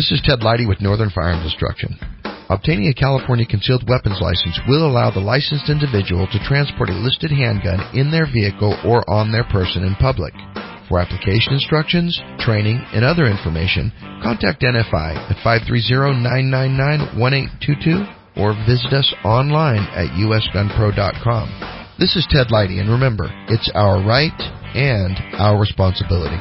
This is Ted Leidy with Northern Firearms Instruction. Obtaining a California concealed weapons license will allow the licensed individual to transport a listed handgun in their vehicle or on their person in public. For application instructions, training, and other information, contact NFI at 530-999-1822 or visit us online at usgunpro.com. This is Ted Leidy, and remember, it's our right and our responsibility.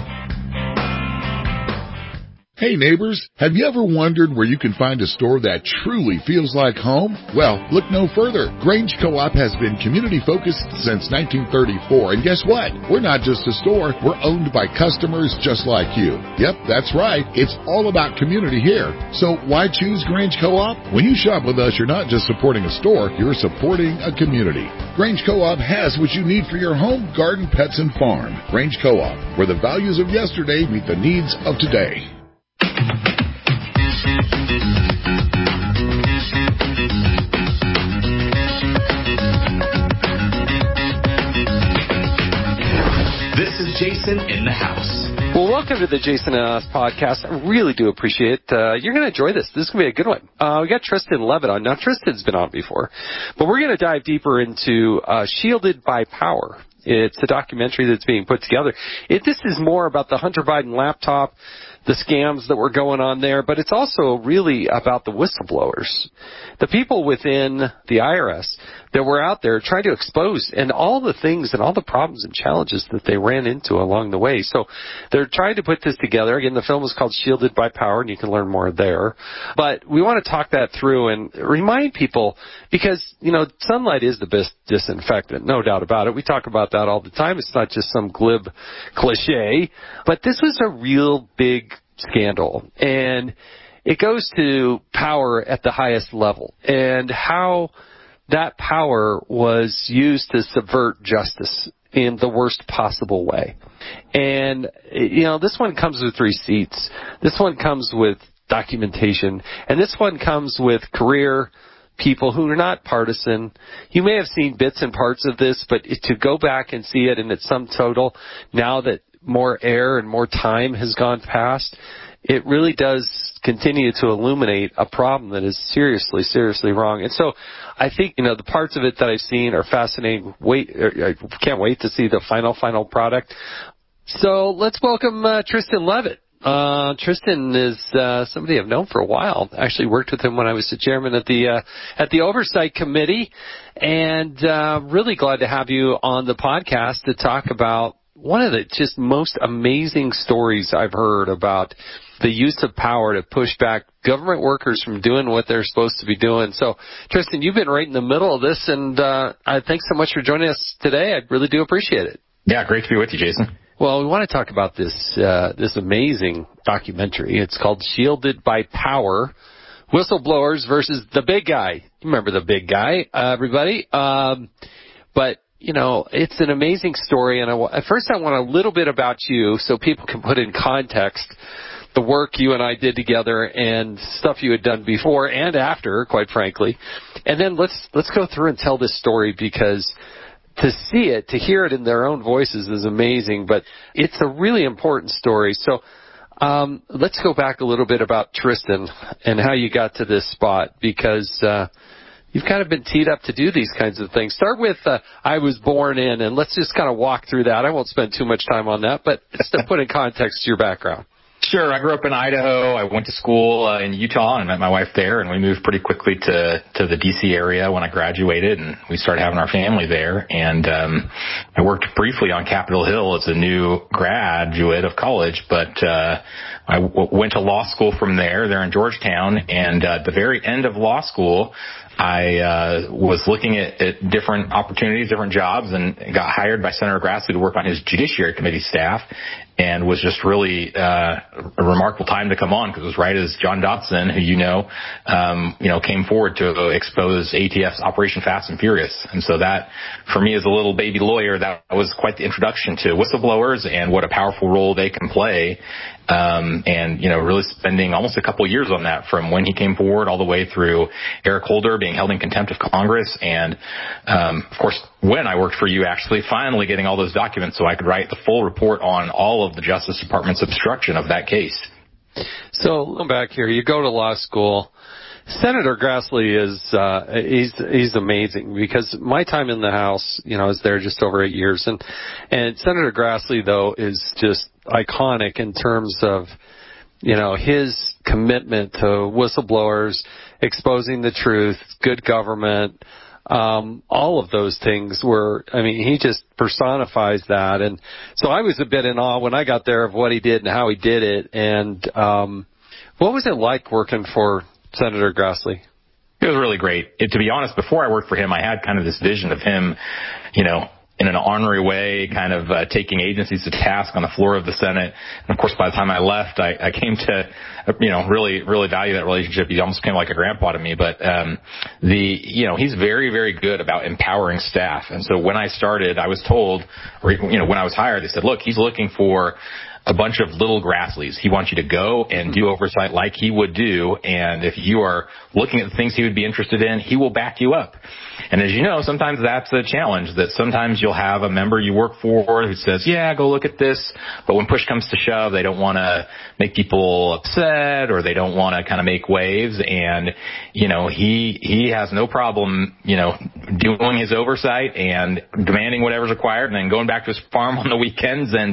Hey neighbors, have you ever wondered where you can find a store that truly feels like home? Well, look no further. Grange Co-op has been community focused since 1934, and guess what? We're not just a store, we're owned by customers just like you. Yep, that's right. It's all about community here. So why choose Grange Co-op? When you shop with us, you're not just supporting a store, you're supporting a community. Grange Co-op has what you need for your home, garden, pets, and farm. Grange Co-op, where the values of yesterday meet the needs of today. This is Jason in the house. Well, welcome to the Jason and Us podcast. I really do appreciate it. You're going to enjoy this. This is going to be a good one. We got Tristan Levitt on. Now, Tristan's been on before, but we're going to dive deeper into Shielded by Power. It's a documentary that's being put together. This is more about the Hunter Biden laptop, the scams that were going on there, but it's also really about the whistleblowers, the people within the IRS that were out there trying to expose and all the things and all the problems and challenges that they ran into along the way. So they're trying to put this together. Again, the film is called Shielded by Power, and you can learn more there. But we want to talk that through and remind people, because, you know, sunlight is the best disinfectant, no doubt about it. We talk about that all the time. It's not just some glib cliche. But this was a real big scandal, and it goes to power at the highest level and how that power was used to subvert justice in the worst possible way. And, you know, this one comes with receipts. This one comes with documentation. And this one comes with career people who are not partisan. You may have seen bits and parts of this, but to go back and see it in its sum total, now that more air and more time has gone past, it really does continue to illuminate a problem that is seriously, seriously wrong. And so I think, you know, the parts of it that I've seen are fascinating. I can't wait to see the final product. So let's welcome Tristan Levitt. Tristan is somebody I've known for a while. I actually worked with him when I was the chairman at the Oversight Committee, and really glad to have you on the podcast to talk about one of the just most amazing stories I've heard about the use of power to push back government workers from doing what they're supposed to be doing. So, Tristan, you've been right in the middle of this, and thanks so much for joining us today. I really do appreciate it. Yeah, great to be with you, Jason. Well, we want to talk about this amazing documentary. It's called Shielded by Power, Whistleblowers versus the Big Guy. You remember the Big Guy, everybody. But you know, it's an amazing story, and first I want a little bit about you so people can put in context the work you and I did together and stuff you had done before and after, quite frankly. And then let's go through and tell this story, because to see it, to hear it in their own voices is amazing, but it's a really important story. So let's go back a little bit about Tristan and how you got to this spot, because you've kind of been teed up to do these kinds of things. Start with I was born in, and let's just kind of walk through that. I won't spend too much time on that, but just to put in context your background. Sure. I grew up in Idaho. I went to school in Utah and met my wife there, and we moved pretty quickly to the D.C. area when I graduated, and we started having our family there. And I worked briefly on Capitol Hill as a new graduate of college, but I went to law school from there in Georgetown, and at the very end of law school, I was looking at different opportunities, different jobs, and got hired by Senator Grassley to work on his Judiciary Committee staff, and was just really a remarkable time to come on, because it was right as John Dotson, who came forward to expose ATF's Operation Fast and Furious. And so that, for me as a little baby lawyer, that was quite the introduction to whistleblowers and what a powerful role they can play. Really spending almost a couple of years on that, from when he came forward all the way through Eric Holder being held in contempt of Congress, and of course when I worked for you, actually finally getting all those documents so I could write the full report on all of the Justice Department's obstruction of that case. So, going back here, you go to law school. Senator Grassley is he's amazing, because my time in the House, I was there just over 8 years, and Senator Grassley, though, is just iconic in terms of his commitment to whistleblowers, exposing the truth, good government, all of those things he just personifies that. And so I was a bit in awe when I got there of what he did and how he did it. And what was it like working for Senator Grassley? It was really great. To be honest, before I worked for him, I had kind of this vision of him, in an ornery way, kind of taking agencies to task on the floor of the Senate. And of course, by the time I left, I came to, really, really value that relationship. He almost came like a grandpa to me. But he's very, very good about empowering staff. And so when I started, I was told, when I was hired, they said, look, he's looking for a bunch of little Grassleys. He wants you to go and do oversight like he would do, and if you are looking at the things he would be interested in, he will back you up. And as you know, sometimes that's a challenge, that sometimes you'll have a member you work for who says, yeah, go look at this, but when push comes to shove, they don't want to make people upset, or they don't want to kind of make waves, and, he has no problem, doing his oversight and demanding whatever's required, and then going back to his farm on the weekends and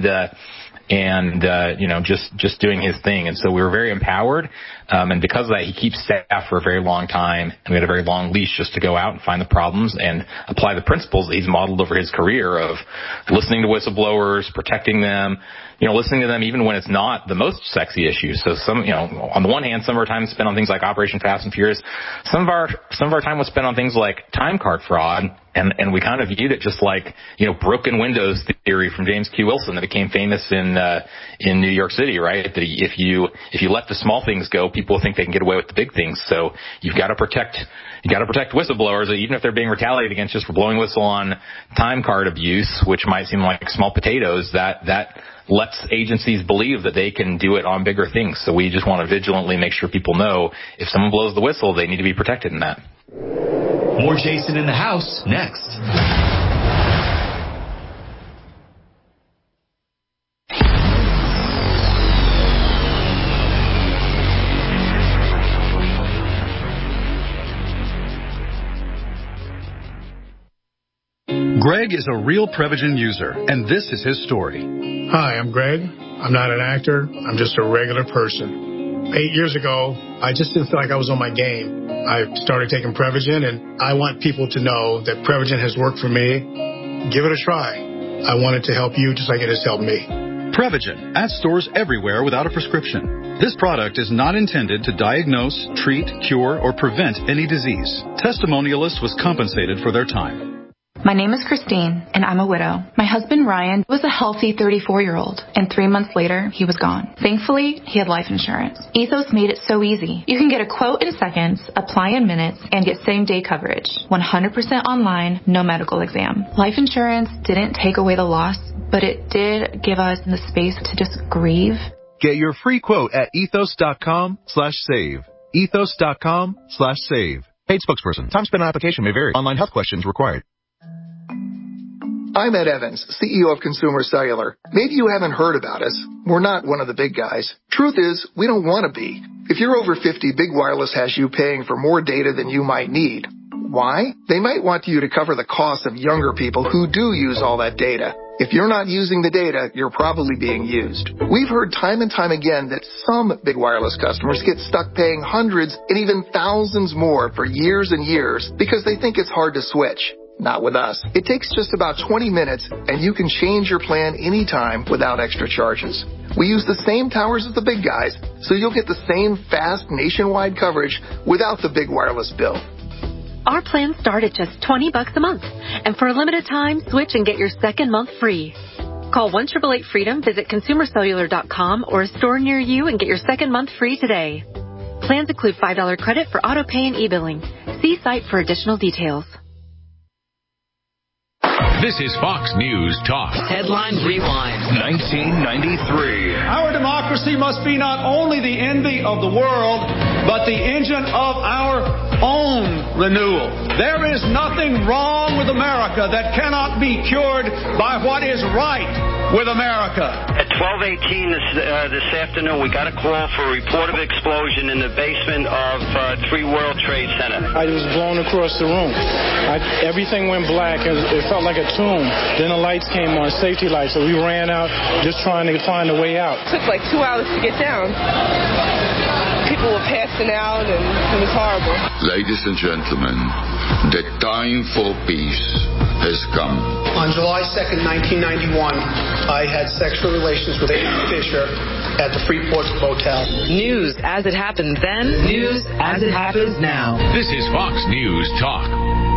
just doing his thing. And so we were very empowered. And because of that, he keeps staff for a very long time, and we had a very long leash just to go out and find the problems and apply the principles that he's modeled over his career of listening to whistleblowers, protecting them, listening to them even when it's not the most sexy issue. So on the one hand, some of our time is spent on things like Operation Fast and Furious. Some of our time was spent on things like time card fraud, and we kind of viewed it just like, broken windows theory from James Q. Wilson that became famous in New York City, right? That if you let the small things go, people think they can get away with the big things. So you've got to protect whistleblowers, even if they're being retaliated against just for blowing whistle on time card abuse, which might seem like small potatoes. That lets agencies believe that they can do it on bigger things. So we just want to vigilantly make sure people know if someone blows the whistle, they need to be protected in that. More Jason in the House next. Greg is a real Prevagen user, and this is his story. Hi, I'm Greg. I'm not an actor. I'm just a regular person. 8 years ago, I just didn't feel like I was on my game. I started taking Prevagen, and I want people to know that Prevagen has worked for me. Give it a try. I want it to help you just like it has helped me. Prevagen, at stores everywhere without a prescription. This product is not intended to diagnose, treat, cure, or prevent any disease. Testimonialists was compensated for their time. My name is Christine, and I'm a widow. My husband, Ryan, was a healthy 34-year-old, and 3 months later, he was gone. Thankfully, he had life insurance. Ethos made it so easy. You can get a quote in seconds, apply in minutes, and get same-day coverage. 100% online, no medical exam. Life insurance didn't take away the loss, but it did give us the space to just grieve. Get your free quote at ethos.com/save. Ethos.com/save. Paid spokesperson. Time spent on application may vary. Online health questions required. I'm Ed Evans, CEO of Consumer Cellular. Maybe you haven't heard about us. We're not one of the big guys. Truth is, we don't want to be. If you're over 50, Big Wireless has you paying for more data than you might need. Why? They might want you to cover the cost of younger people who do use all that data. If you're not using the data, you're probably being used. We've heard time and time again that some Big Wireless customers get stuck paying hundreds and even thousands more for years and years because they think it's hard to switch. Not with us. It takes just about 20 minutes, and you can change your plan anytime without extra charges. We use the same towers as the big guys, so you'll get the same fast nationwide coverage without the Big Wireless bill. Our plans start at just $20 a month, and for a limited time, switch and get your second month free. Call 1-888-FREEDOM, visit consumercellular.com or a store near you and get your second month free today. Plans include $5 credit for auto pay and e-billing. See site for additional details. This is Fox News Talk. Headline Rewind. 1993. Our democracy must be not only the envy of the world, but the engine of our own renewal. There is nothing wrong with America that cannot be cured by what is right. with America. At 12:18 this afternoon, we got a call for a report of explosion in the basement of 3 World Trade Center. I was blown across the room. Everything went black. It felt like a tomb. Then the lights came on, safety lights, so we ran out just trying to find a way out. It took like 2 hours to get down. People were passing out, and it was horrible. Ladies and gentlemen, the time for peace has come. On July 2nd, 1991, I had sexual relations with Amy Fisher at the Freeport Motel. News as it happened then, news as it happens now. This is Fox News Talk.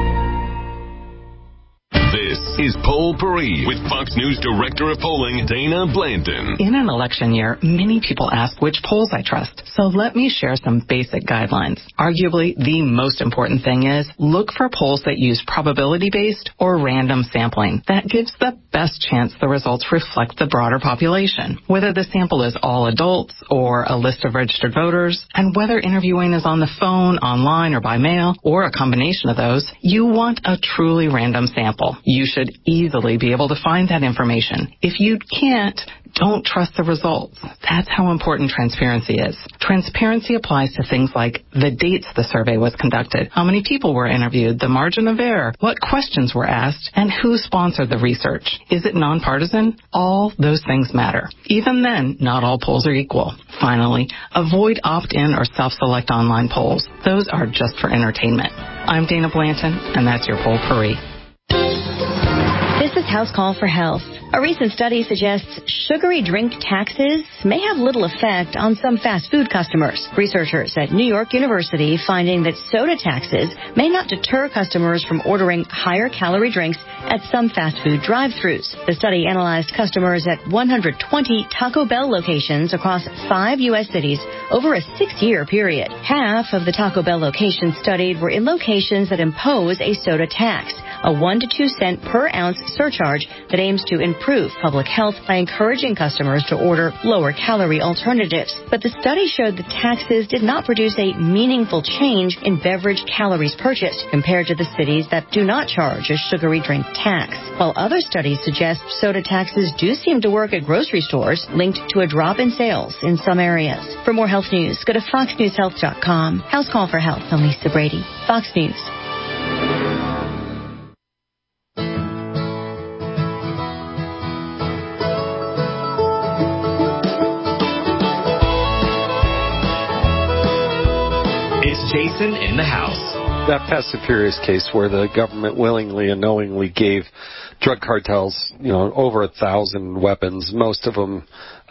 This is Poll Paris with Fox News Director of Polling, Dana Blanton. In an election year, many people ask which polls I trust. So let me share some basic guidelines. Arguably, the most important thing is look for polls that use probability-based or random sampling. That gives the best chance the results reflect the broader population. Whether the sample is all adults or a list of registered voters, and whether interviewing is on the phone, online, or by mail, or a combination of those, you want a truly random sample. You should easily be able to find that information. If you can't, don't trust the results. That's how important transparency is. Transparency applies to things like the dates the survey was conducted, how many people were interviewed, the margin of error, what questions were asked, and who sponsored the research. Is it nonpartisan? All those things matter. Even then, not all polls are equal. Finally, avoid opt-in or self-select online polls. Those are just for entertainment. I'm Dana Blanton, and that's your Poll Paris. This is House Call for Health. A recent study suggests sugary drink taxes may have little effect on some fast food customers. Researchers at New York University finding that soda taxes may not deter customers from ordering higher calorie drinks at some fast food drive-thrus. The study analyzed customers at 120 Taco Bell locations across 5 U.S. cities over a 6-year period. Half of the Taco Bell locations studied were in locations that impose a soda tax, a 1 to 2 cent per ounce surcharge that aims to improve public health by encouraging customers to order lower calorie alternatives. But the study showed the taxes did not produce a meaningful change in beverage calories purchased compared to the cities that do not charge a sugary drink tax. While other studies suggest soda taxes do seem to work at grocery stores, linked to a drop in sales in some areas. For more health news, go to foxnewshealth.com. House Call for Health. I'm Lisa Brady. Fox News. Jason in the house. That Fast and Furious case where the government willingly and knowingly gave drug cartels, over 1,000 weapons, most of them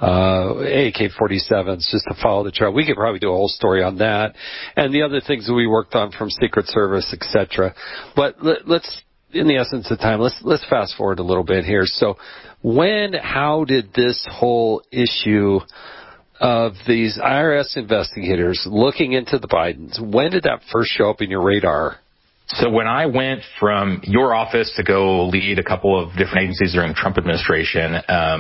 AK-47s, just to follow the trail. We could probably do a whole story on that, and the other things that we worked on from Secret Service, etc. But let's, in the essence of time, let's fast forward a little bit here. So, how did this whole issue of these IRS investigators looking into the Bidens, when did that first show up in your radar? So when I went from your office to go lead a couple of different agencies during the Trump administration,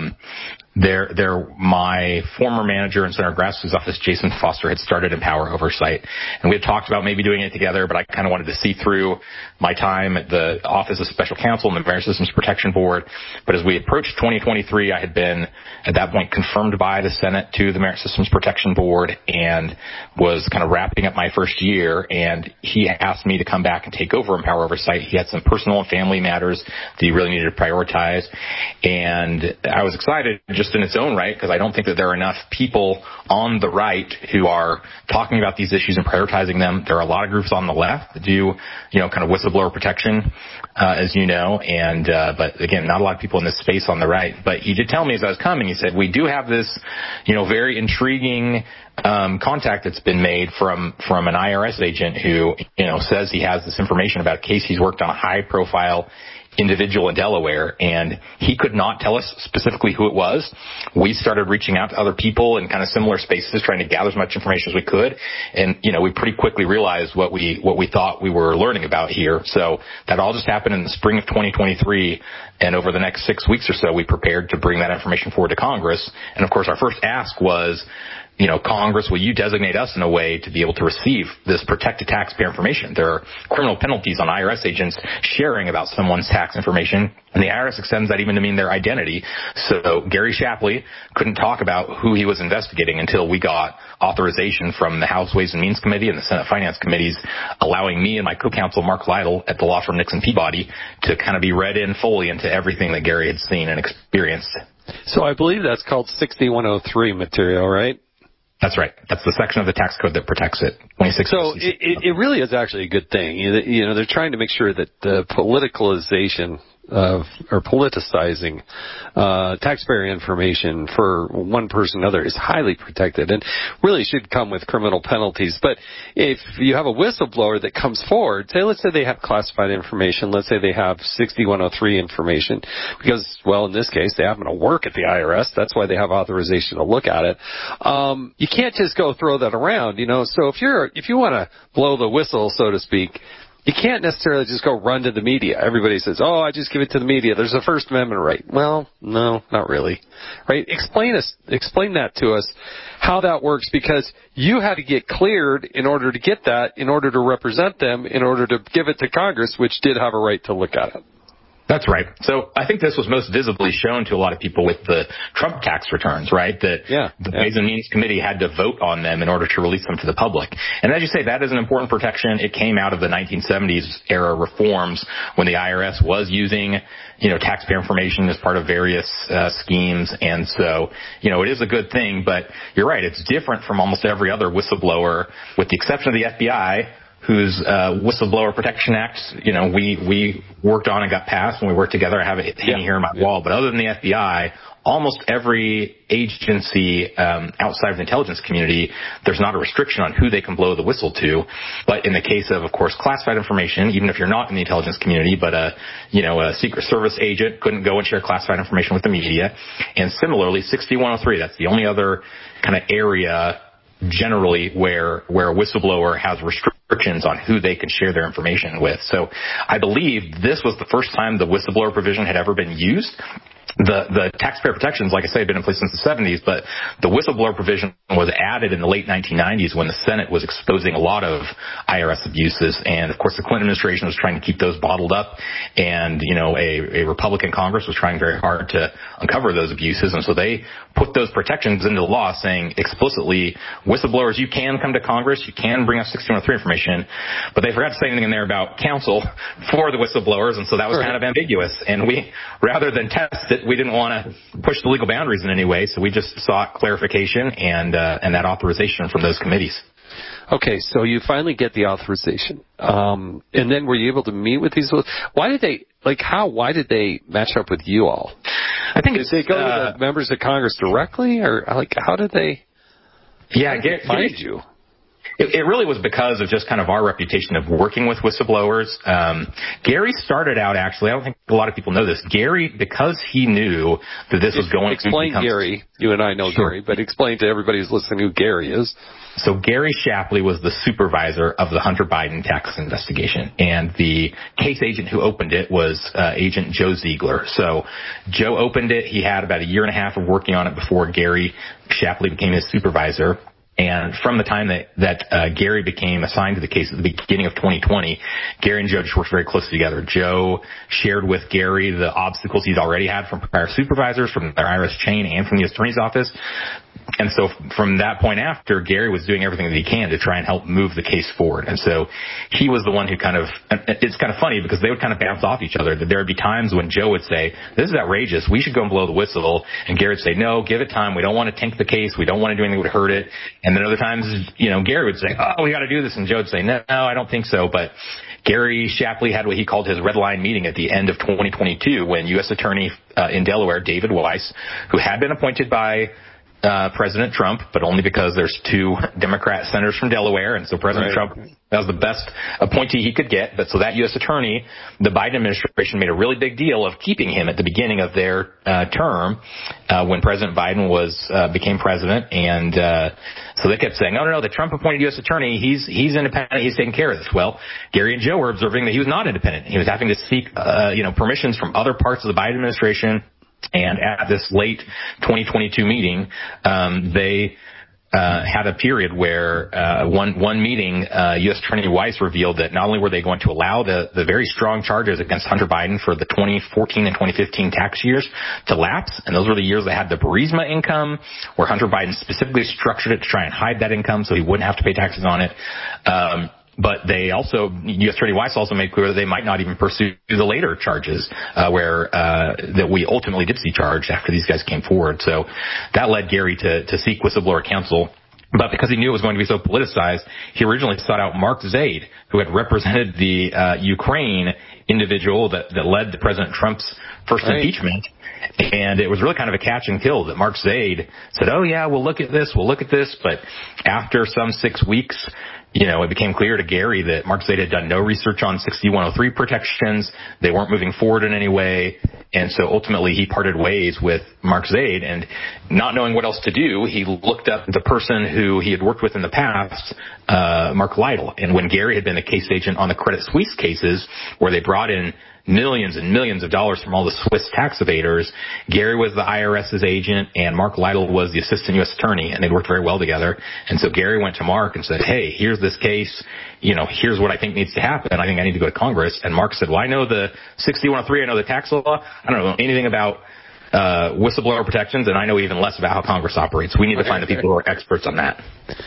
my former manager in Senator Grassley's office, Jason Foster, had started Empower Oversight. And we had talked about maybe doing it together, but I kind of wanted to see through my time at the Office of Special Counsel and the Merit Systems Protection Board. But as we approached 2023, I had been, at that point, confirmed by the Senate to the Merit Systems Protection Board and was kind of wrapping up my first year. And he asked me to come back and take over Empower Oversight. He had some personal and family matters that he really needed to prioritize. And I was excited just in its own right, because I don't think that there are enough people on the right who are talking about these issues and prioritizing them. There are a lot of groups on the left that do, kind of whistleblower protection, as you know, and but again, not a lot of people in this space on the right. But he did tell me as I was coming, he said, we do have this, very intriguing contact that's been made from an IRS agent who, says he has this information about a case he's worked on, a high profile individual in Delaware, and he could not tell us specifically who it was. We started reaching out to other people in kind of similar spaces, trying to gather as much information as we could, and we pretty quickly realized what we thought we were learning about here. So that all just happened in the spring of 2023, and over the next 6 weeks or so, we prepared to bring that information forward to Congress. And of course, our first ask was, Congress, will you designate us in a way to be able to receive this protected taxpayer information? There are criminal penalties on IRS agents sharing about someone's tax information, and the IRS extends that even to mean their identity. So Gary Shapley couldn't talk about who he was investigating until we got authorization from the House Ways and Means Committee and the Senate Finance Committees, allowing me and my co-counsel Mark Lytle at the law firm Nixon Peabody to kind of be read in fully into everything that Gary had seen and experienced. So I believe that's called 6103 material, right? That's right. That's the section of the tax code that protects it. So it really is actually a good thing. They're trying to make sure that the politicalization of, or politicizing taxpayer information for one person or another is highly protected and really should come with criminal penalties. But if you have a whistleblower that comes forward, let's say they have classified information, let's say they have 6103 information, because, well, in this case, they happen to work at the IRS. That's why they have authorization to look at it. You can't just go throw that around, So if you want to blow the whistle, so to speak, you can't necessarily just go run to the media. Everybody says, I just give it to the media. There's a First Amendment right. Well, no, not really. Right? Explain that to us, how that works, because you had to get cleared in order to get that, in order to represent them, in order to give it to Congress, which did have a right to look at it. That's right. So I think this was most visibly shown to a lot of people with the Trump tax returns, right? The Ways and Means Committee had to vote on them in order to release them to the public. And as you say, that is an important protection. It came out of the 1970s era reforms when the IRS was using, taxpayer information as part of various schemes. And so, it is a good thing. But you're right. It's different from almost every other whistleblower, with the exception of the FBI, whose Whistleblower Protection Act, we worked on and got passed when we worked together. I have it hanging here on my wall. But other than the FBI, almost every agency outside of the intelligence community, there's not a restriction on who they can blow the whistle to. But in the case of course, classified information, even if you're not in the intelligence community, but a Secret Service agent couldn't go and share classified information with the media. And similarly, 6103, that's the only other kind of area generally where a whistleblower has restrictions on who they can share their information with. So I believe this was the first time the whistleblower provision had ever been used. The taxpayer protections, like I say, had been in place since the 70s, but the whistleblower provision was added in the late 1990s when the Senate was exposing a lot of IRS abuses. And, of course, the Clinton administration was trying to keep those bottled up. And, a Republican Congress was trying very hard to uncover those abuses. And so they put those protections into law saying explicitly, whistleblowers, you can come to Congress, you can bring us 6103 information. But they forgot to say anything in there about counsel for the whistleblowers. And so that was kind of ambiguous. And we, rather than test it, we didn't want to push the legal boundaries in any way, so we just sought clarification and that authorization from those committees. Okay, so you finally get the authorization, and then were you able to meet with these? Why did they match up with you all? I think did they go to the members of Congress directly, or how did they? Find you? It really was because of just kind of our reputation of working with whistleblowers. Gary started out, actually, I don't think a lot of people know this. Gary, because he knew that this was going to become... Explain Gary. You and I know Gary, but explain to everybody who's listening who Gary is. So Gary Shapley was the supervisor of the Hunter Biden tax investigation, and the case agent who opened it was Agent Joe Ziegler. So Joe opened it. He had about a year and a half of working on it before Gary Shapley became his supervisor. And from the time that Gary became assigned to the case at the beginning of 2020, Gary and Joe just worked very closely together. Joe shared with Gary the obstacles he'd already had from prior supervisors, from their IRS chain, and from the attorney's office. And so from that point after, Gary was doing everything that he can to try and help move the case forward. And so he was the one who it's kind of funny because they would kind of bounce off each other. That there would be times when Joe would say, this is outrageous, we should go and blow the whistle. And Gary would say, no, give it time. We don't want to tank the case. We don't want to do anything that would hurt it. And then other times, Gary would say, we got to do this. And Joe would say, no, I don't think so. But Gary Shapley had what he called his red line meeting at the end of 2022 when U.S. Attorney in Delaware, David Weiss, who had been appointed by President Trump, but only because there's two Democrat senators from Delaware, and so President Trump, that was the best appointee he could get. But so that U.S. attorney, the Biden administration made a really big deal of keeping him at the beginning of their term when President Biden became president, and so they kept saying, no, the Trump appointed U.S. attorney, he's independent, he's taking care of this. Well, Gary and Joe were observing that he was not independent. He was having to seek permissions from other parts of the Biden administration. And at this late 2022 meeting, they had a period where one meeting, U.S. Attorney Weiss revealed that not only were they going to allow the very strong charges against Hunter Biden for the 2014 and 2015 tax years to lapse, and those were the years that had the Burisma income, where Hunter Biden specifically structured it to try and hide that income so he wouldn't have to pay taxes on it. But they also, U.S. Attorney Weiss also made clear that they might not even pursue the later charges, that we ultimately did see charged after these guys came forward. So that led Gary to seek whistleblower counsel. But because he knew it was going to be so politicized, he originally sought out Mark Zaid, who had represented the Ukraine individual that led to President Trump's first impeachment. And it was really kind of a catch and kill that Mark Zaid said, oh, yeah, we'll look at this. But after some 6 weeks, it became clear to Gary that Mark Zaid had done no research on 6103 protections. They weren't moving forward in any way. And so ultimately he parted ways with Mark Zaid, and not knowing what else to do, he looked up the person who he had worked with in the past, Mark Lytle. And when Gary had been a case agent on the Credit Suisse cases, where they brought in millions and millions of dollars from all the Swiss tax evaders, Gary was the IRS's agent and Mark Lytle was the assistant U.S. attorney, and they worked very well together. And so Gary went to Mark and said, hey, here's this case. Here's what I think needs to happen. I think I need to go to Congress. And Mark said, well, I know the 6103. I know the tax law. I don't know anything about whistleblower protections, and I know even less about how Congress operates. We need to find the people who are experts on that.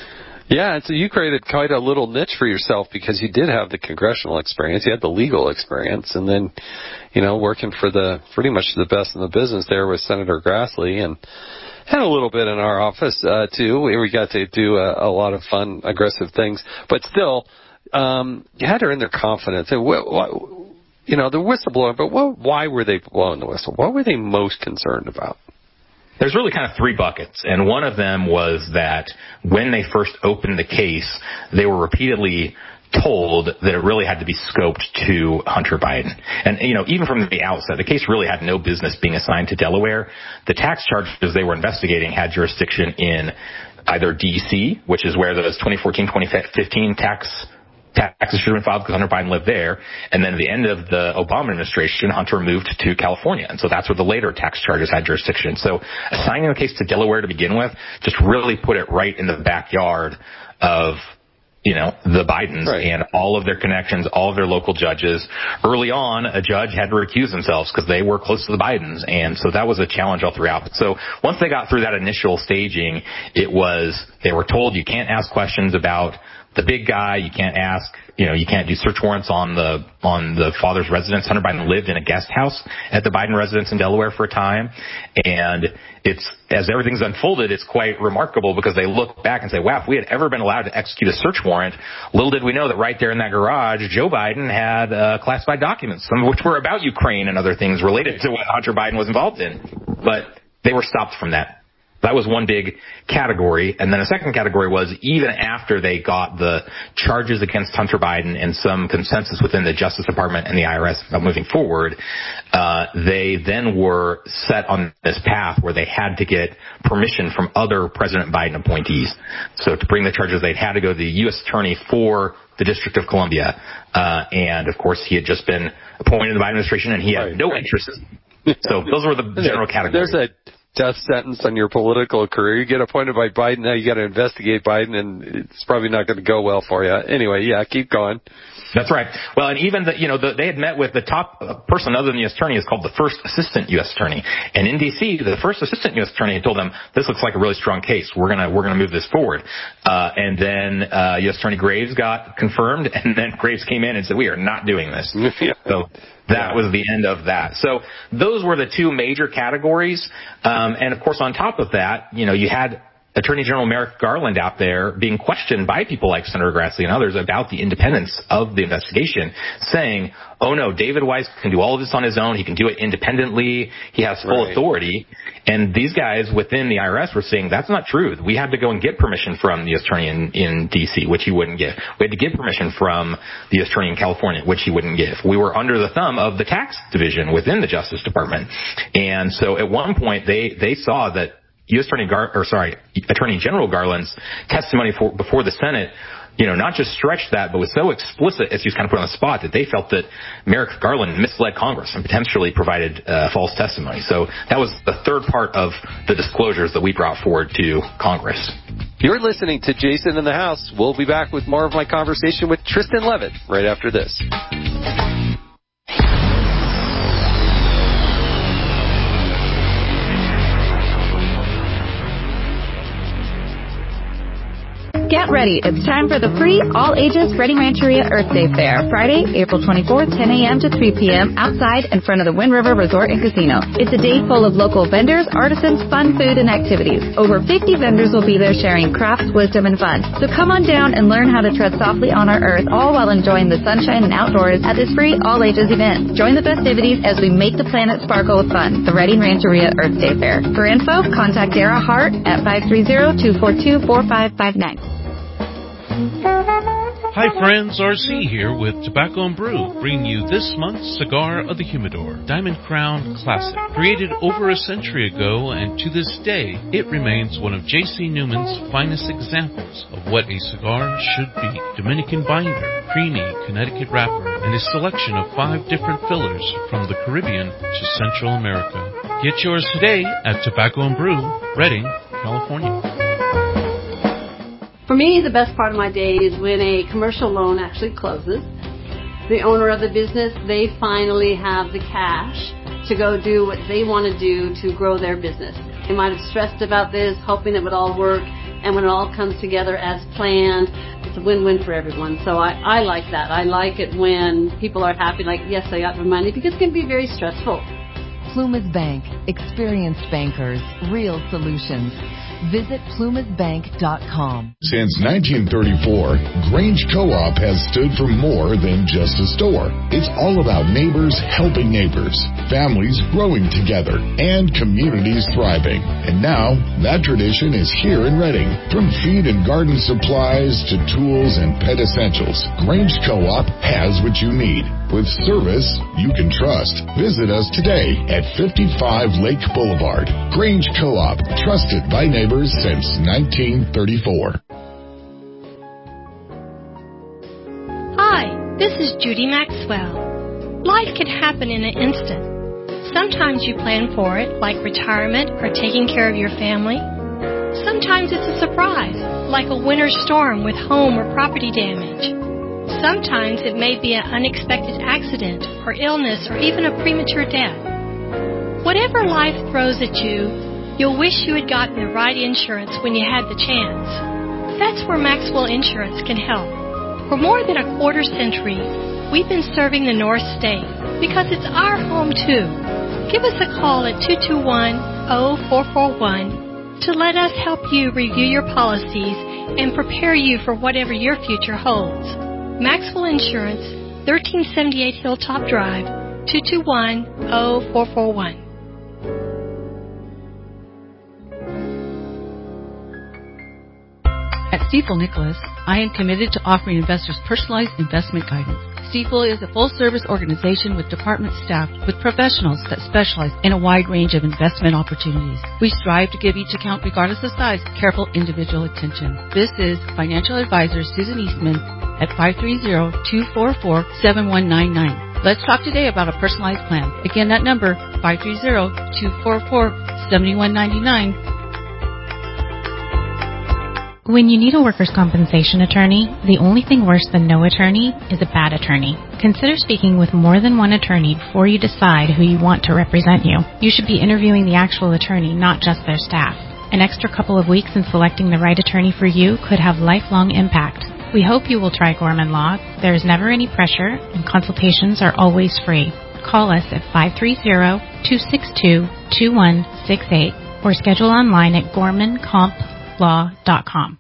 Yeah, and so you created quite a little niche for yourself because you did have the congressional experience, you had the legal experience, and then, working for pretty much the best in the business there with Senator Grassley, and had a little bit in our office too. We got to do a lot of fun, aggressive things, but still, you had her in their confidence. The whistleblower, but why were they blowing the whistle? What were they most concerned about? There's really kind of three buckets, and one of them was that when they first opened the case, they were repeatedly told that it really had to be scoped to Hunter Biden. And, even from the outset, the case really had no business being assigned to Delaware. The tax charges they were investigating had jurisdiction in either D.C., which is where those 2014-2015 taxes should have been filed because Hunter Biden lived there. And then at the end of the Obama administration, Hunter moved to California. And so that's where the later tax charges had jurisdiction. So assigning the case to Delaware to begin with just really put it right in the backyard of the Bidens and all of their connections, all of their local judges. Early on, a judge had to recuse themselves because they were close to the Bidens. And so that was a challenge all throughout. So once they got through that initial staging, they were told you can't ask questions about the big guy. You can't ask, you can't do search warrants on the father's residence. Hunter Biden lived in a guest house at the Biden residence in Delaware for a time. And as everything's unfolded, it's quite remarkable because they look back and say, wow, if we had ever been allowed to execute a search warrant, little did we know that right there in that garage, Joe Biden had classified documents, some of which were about Ukraine and other things related to what Hunter Biden was involved in. But they were stopped from that. That was one big category. And then a second category was even after they got the charges against Hunter Biden and some consensus within the Justice Department and the IRS about moving forward, they then were set on this path where they had to get permission from other President Biden appointees. So to bring the charges, they'd had to go to the U.S. Attorney for the District of Columbia. And, of course, he had just been appointed in the Biden administration, and he had no interest. So those were the general categories. There's a death sentence on your political career. You get appointed by Biden, now you got to investigate Biden, and it's probably not going to go well for you. Anyway, keep going. That's right. Well, and even they had met with the top person other than the U.S. Attorney is called the first assistant U.S. Attorney. And in D.C., the first assistant U.S. Attorney had told them, this looks like a really strong case. We're gonna move this forward. And then U.S. Attorney Graves got confirmed, and then Graves came in and said, we are not doing this. So that was the end of that. So those were the two major categories. And of course, on top of that, you had Attorney General Merrick Garland out there being questioned by people like Senator Grassley and others about the independence of the investigation, saying, oh no, David Weiss can do all of this on his own. He can do it independently. He has full authority. And these guys within the IRS were saying that's not true. We had to go and get permission from the U.S. Attorney in D.C., which he wouldn't give. We had to get permission from the U.S. Attorney in California, which he wouldn't give. We were under the thumb of the tax division within the Justice Department. And so at one point they saw that Attorney General Garland's testimony before the Senate, not just stretched that, but was so explicit as he was kind of put on the spot that they felt that Merrick Garland misled Congress and potentially provided false testimony. So that was the third part of the disclosures that we brought forward to Congress. You're listening to Jason in the House. We'll be back with more of my conversation with Tristan Levitt right after this. Get ready. It's time for the free all-ages Reading Rancheria Earth Day Fair. Friday, April 24th, 10 a.m. to 3 p.m. outside in front of the Wind River Resort and Casino. It's a day full of local vendors, artisans, fun food, and activities. Over 50 vendors will be there sharing crafts, wisdom, and fun. So come on down and learn how to tread softly on our earth, all while enjoying the sunshine and outdoors at this free all-ages event. Join the festivities as we make the planet sparkle with fun. The Reading Rancheria Earth Day Fair. For info, contact Dara Hart at 530-242-4559. Hi friends, RC here with Tobacco and Brew, bringing you this month's Cigar of the Humidor, Diamond Crown Classic. Created over a century ago, and to this day, it remains one of J.C. Newman's finest examples of what a cigar should be. Dominican binder, creamy Connecticut wrapper, and a selection of 5 different fillers from the Caribbean to Central America. Get yours today at Tobacco and Brew, Redding, California. For me, the best part of my day is when a commercial loan actually closes. The owner of the business, they finally have the cash to go do what they want to do to grow their business. They might have stressed about this, hoping it would all work, and when it all comes together as planned, it's a win-win for everyone. So I like that. I like it when people are happy, like, yes, I got the money, because it can be very stressful. Plumas Bank. Experienced bankers. Real solutions. Visit plumasbank.com. Since 1934, Grange Co-op has stood for more than just a store. It's all about neighbors helping neighbors, families growing together, and communities thriving. And now, that tradition is here in Reading. From feed and garden supplies to tools and pet essentials, Grange Co-op has what you need. With service you can trust. Visit us today at 55 Lake Boulevard. Grange Co-op, trusted by neighbors since 1934. Hi, this is Judy Maxwell. Life can happen in an instant. Sometimes you plan for it, like retirement or taking care of your family. Sometimes it's a surprise, like a winter storm with home or property damage. Sometimes it may be an unexpected accident or illness or even a premature death. Whatever life throws at you, you'll wish you had gotten the right insurance when you had the chance. That's where Maxwell Insurance can help. For more than a quarter century, we've been serving the North State because it's our home too. Give us a call at 221-0441 to let us help you review your policies and prepare you for whatever your future holds. Maxwell Insurance, 1378 Hilltop Drive, 221-0441. At Stifel Nicholas, I am committed to offering investors personalized investment guidance. Stifel is a full-service organization with department staff with professionals that specialize in a wide range of investment opportunities. We strive to give each account, regardless of size, careful individual attention. This is financial advisor Susan Eastman at 530-244-7199. Let's talk today about a personalized plan. Again, that number, 530-244-7199. When you need a workers' compensation attorney, the only thing worse than no attorney is a bad attorney. Consider speaking with more than one attorney before you decide who you want to represent you. You should be interviewing the actual attorney, not just their staff. An extra couple of weeks in selecting the right attorney for you could have lifelong impact. We hope you will try Gorman Law. There is never any pressure, and consultations are always free. Call us at 530-262-2168 or schedule online at gormancomplaw.com.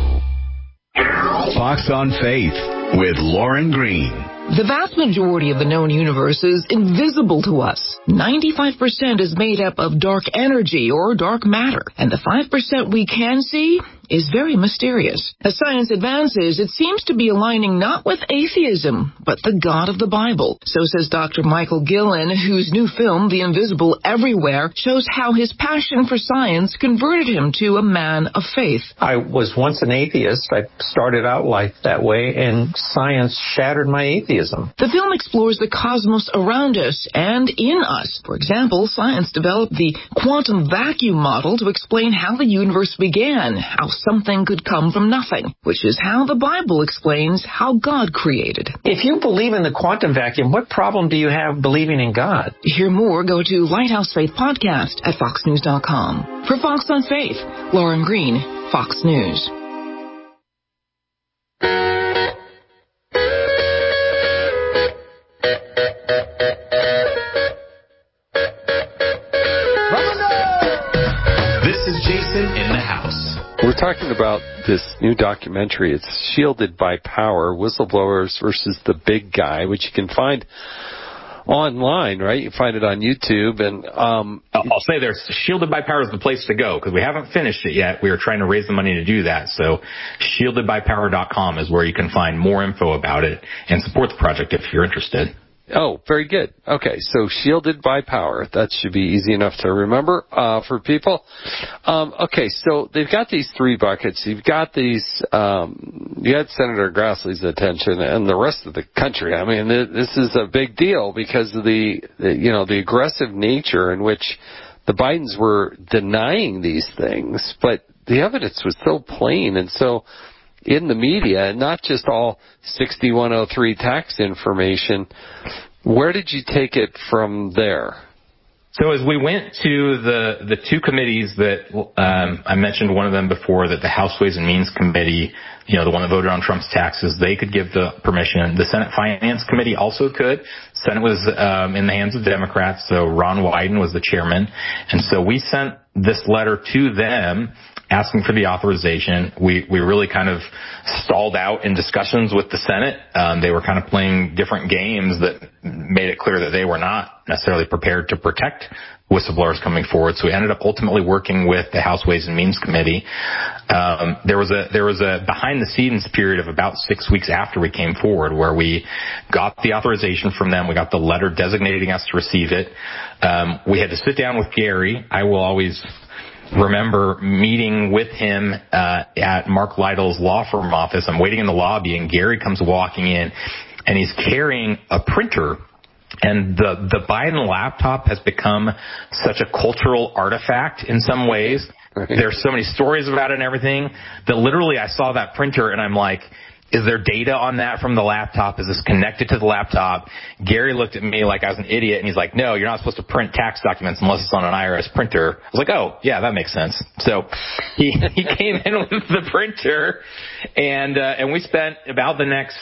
Fox on Faith with Lauren Green. The vast majority of the known universe is invisible to us. 95% is made up of dark energy or dark matter, and the 5% we can see is very mysterious. As science advances, it seems to be aligning not with atheism, but the God of the Bible. So says Dr. Michael Gillen, whose new film, The Invisible Everywhere, shows how his passion for science converted him to a man of faith. I was once an atheist. I started out life that way, and science shattered my atheism. The film explores the cosmos around us and in us. For example, science developed the quantum vacuum model to explain how the universe began, how something could come from nothing, which is how the Bible explains how God created. If you believe in the quantum vacuum, what problem do you have believing in God? To hear more, go to Lighthouse Faith Podcast at foxnews.com. For Fox on Faith, Lauren Green, Fox News. We're talking about this new documentary. It's Shielded by Power, Whistleblowers versus the Big Guy, which you can find online, right? You find it on YouTube. And I'll say there's Shielded by Power is the place to go because we haven't finished it yet. We are trying to raise the money to do that. So shieldedbypower.com is where you can find more info about it and support the project if you're interested. Oh, very good. Okay, so Shielded by Power. That should be easy enough to remember for people. Okay, so they've got these three buckets. You've got these, you had Senator Grassley's attention and the rest of the country. I mean, this is a big deal because of the aggressive nature in which the Bidens were denying these things, but the evidence was so plain and so in the media, and not just all 6103 tax information. Where did you take it from there? So as we went to the two committees that I mentioned, one of them before, that the House Ways and Means Committee, the one that voted on Trump's taxes, they could give the permission. The Senate Finance Committee also could. Senate was in the hands of Democrats, so Ron Wyden was the chairman. And so we sent this letter to them asking for the authorization. We really kind of stalled out in discussions with the Senate. They were kind of playing different games that made it clear that they were not necessarily prepared to protect whistleblowers coming forward. So we ended up ultimately working with the House Ways and Means Committee. There was a behind the scenes period of about 6 weeks after we came forward where we got the authorization from them. We got the letter designating us to receive it. We had to sit down with Gary. I will always remember meeting with him at Mark Lytle's law firm office. I'm waiting in the lobby, and Gary comes walking in, and he's carrying a printer. And the Biden laptop has become such a cultural artifact in some ways. There's so many stories about it and everything that literally I saw that printer, and I'm like, is there data on that from the laptop? Is this connected to the laptop? Gary looked at me like I was an idiot, and he's like, no, you're not supposed to print tax documents unless it's on an IRS printer. I was like, oh, yeah, that makes sense. So he came in with the printer, and we spent about the next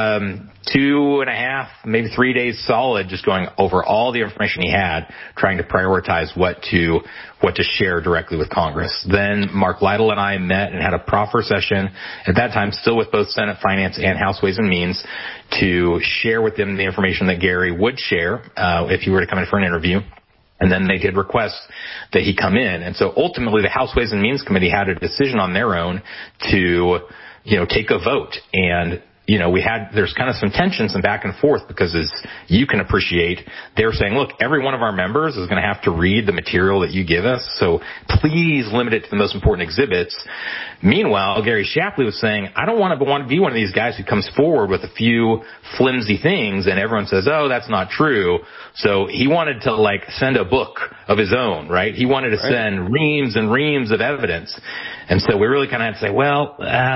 2.5, maybe 3 days solid just going over all the information he had, trying to prioritize what to share directly with Congress. Then Mark Lytle and I met and had a proffer session, at that time still with both Senate Finance and House Ways and Means, to share with them the information that Gary would share if he were to come in for an interview. And then they did request that he come in. And so ultimately the House Ways and Means Committee had a decision on their own to, take a vote. And there's kind of some tensions and back and forth because, as you can appreciate, they're saying, look, every one of our members is going to have to read the material that you give us, so please limit it to the most important exhibits. Meanwhile, Gary Shapley was saying, I don't want to be one of these guys who comes forward with a few flimsy things and everyone says, oh, that's not true. So he wanted to send a book of his own, right? He wanted to send reams and reams of evidence. And so we really kind of had to say, well,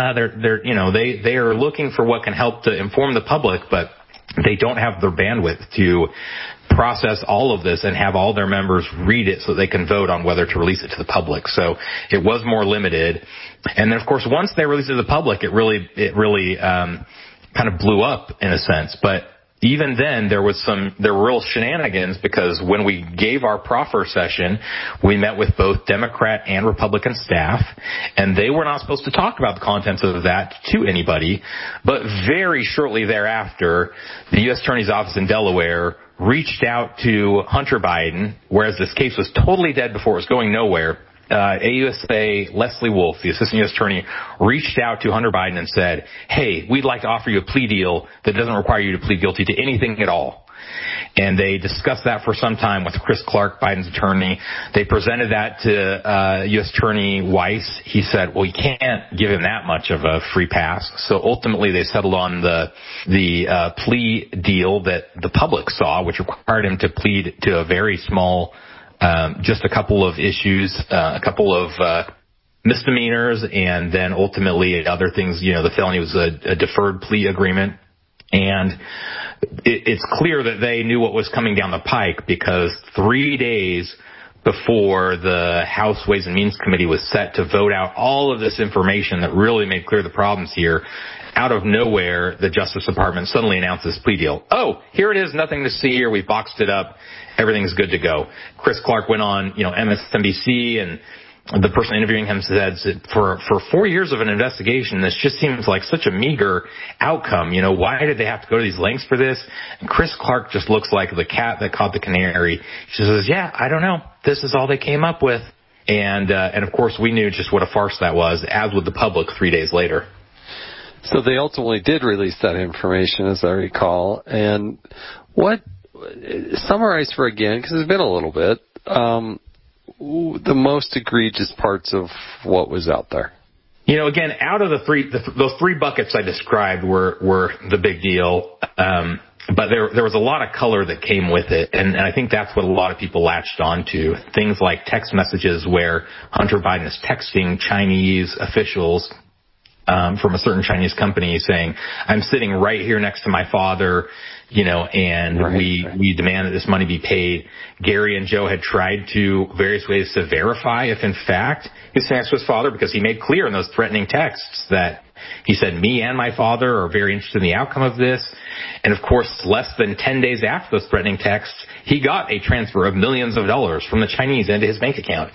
they are looking for what can help to inform the public, but they don't have the bandwidth to process all of this and have all their members read it so they can vote on whether to release it to the public. So it was more limited. And then, of course, once they released it to the public, it really kind of blew up in a sense. But even then, there were real shenanigans because when we gave our proffer session, we met with both Democrat and Republican staff, and they were not supposed to talk about the contents of that to anybody. But very shortly thereafter, the U.S. Attorney's Office in Delaware reached out to Hunter Biden, whereas this case was totally dead before it was going nowhere. AUSA Leslie Wolf, the Assistant U.S. Attorney, reached out to Hunter Biden and said, hey, we'd like to offer you a plea deal that doesn't require you to plead guilty to anything at all. And they discussed that for some time with Chris Clark, Biden's attorney. They presented that to U.S. Attorney Weiss. He said, well, you can't give him that much of a free pass. So ultimately they settled on the plea deal that the public saw, which required him to plead to a very small just a couple of issues, a couple of misdemeanors, and then ultimately other things. The felony was a deferred plea agreement. And it's clear that they knew what was coming down the pike, because 3 days before the House Ways and Means Committee was set to vote out all of this information that really made clear the problems here, out of nowhere, the Justice Department suddenly announced this plea deal. Oh, here it is, nothing to see here. We boxed it up. Everything's good to go. Chris Clark went on, MSNBC, and the person interviewing him said, for 4 years of an investigation, this just seems like such a meager outcome. Why did they have to go to these lengths for this? And Chris Clark just looks like the cat that caught the canary. She says, yeah, I don't know. This is all they came up with. And of course, we knew just what a farce that was, as would the public 3 days later. So they ultimately did release that information, as I recall. And summarize for again, because it's been a little bit, the most egregious parts of what was out there. Again, out of those three buckets I described were the big deal. But there was a lot of color that came with it, and I think that's what a lot of people latched onto. Things like text messages where Hunter Biden is texting Chinese officials from a certain Chinese company saying, I'm sitting right here next to my father, and right. we demand that this money be paid. Gary and Joe had tried various ways to verify if in fact he's next to his father, because he made clear in those threatening texts that he said, me and my father are very interested in the outcome of this. And of course, less than 10 days after those threatening texts, he got a transfer of millions of dollars from the Chinese into his bank account.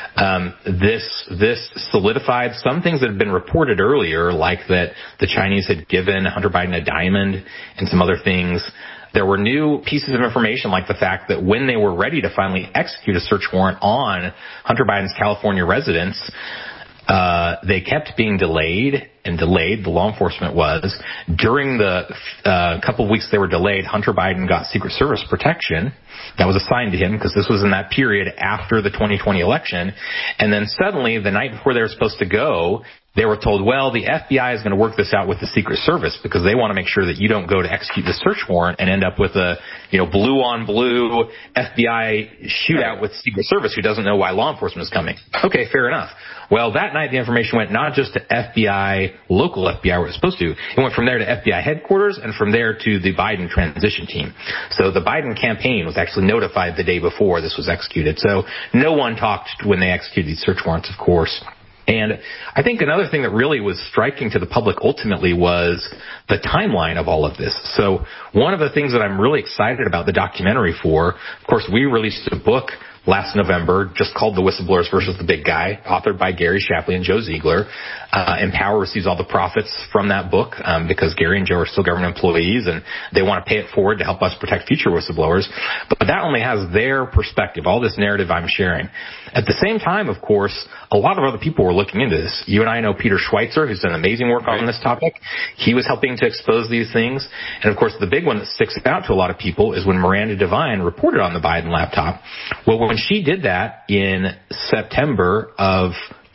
This solidified some things that had been reported earlier, like that the Chinese had given Hunter Biden a diamond and some other things. There were new pieces of information, like the fact that when they were ready to finally execute a search warrant on Hunter Biden's California residence, they kept being delayed, the law enforcement was. During the couple of weeks they were delayed, Hunter Biden got Secret Service protection that was assigned to him, because this was in that period after the 2020 election. And then suddenly, the night before they were supposed to go, they were told, well, the FBI is going to work this out with the Secret Service, because they want to make sure that you don't go to execute the search warrant and end up with a, blue on blue FBI shootout with Secret Service who doesn't know why law enforcement is coming. Okay, fair enough. Well, that night the information went not just to FBI, local FBI where it was supposed to. It went from there to FBI headquarters, and from there to the Biden transition team. So the Biden campaign was actually notified the day before this was executed. So no one talked when they executed these search warrants, of course. And I think another thing that really was striking to the public ultimately was the timeline of all of this. So one of the things that I'm really excited about the documentary for, of course, we released a book last November, just called The Whistleblowers versus the Big Guy, authored by Gary Shapley and Joe Ziegler. Empower receives all the profits from that book because Gary and Joe are still government employees, and they want to pay it forward to help us protect future whistleblowers. But that only has their perspective, all this narrative I'm sharing. At the same time, of course, a lot of other people were looking into this. You and I know Peter Schweitzer, who's done amazing work on this topic. He was helping to expose these things. And, of course, the big one that sticks out to a lot of people is when Miranda Devine reported on the Biden laptop. Well, when she did that in September of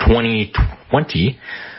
2020,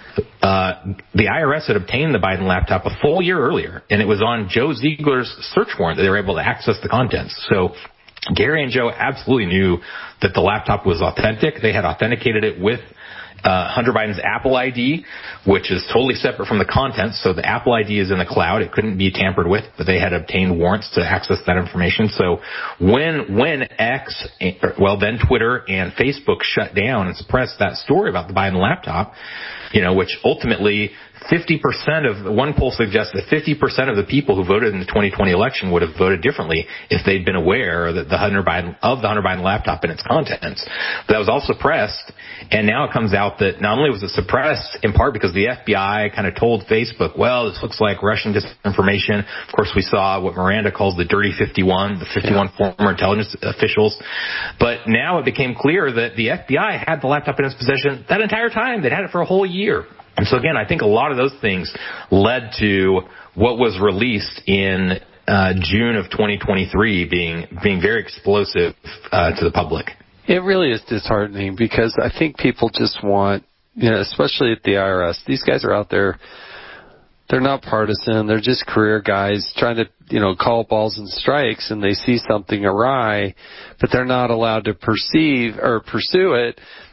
the IRS had obtained the Biden laptop a full year earlier, and it was on Joe Ziegler's search warrant that they were able to access the contents. So Gary and Joe absolutely knew that the laptop was authentic. They had authenticated it with Hunter Biden's Apple ID, which is totally separate from the contents. So the Apple ID is in the cloud. It couldn't be tampered with, but they had obtained warrants to access that information. So when X, well, then Twitter and Facebook shut down and suppressed that story about the Biden laptop, which ultimately 50% of, one poll suggests that 50% of the people who voted in the 2020 election would have voted differently if they'd been aware that the Hunter Biden laptop and its contents. But that was all suppressed, and now it comes out that not only was it suppressed in part because the FBI kind of told Facebook, well, this looks like Russian disinformation. Of course, we saw what Miranda calls the Dirty 51, the 51 former intelligence officials. But now it became clear that the FBI had the laptop in its possession that entire time. They'd had it for a whole year. And so, again, I think a lot of those things led to what was released in June of 2023 being very explosive to the public. It really is disheartening because I think people just want, especially at the IRS, these guys are out there. They're not partisan. They're just career guys trying to, call balls and strikes, and they see something awry, but they're not allowed to pursue it.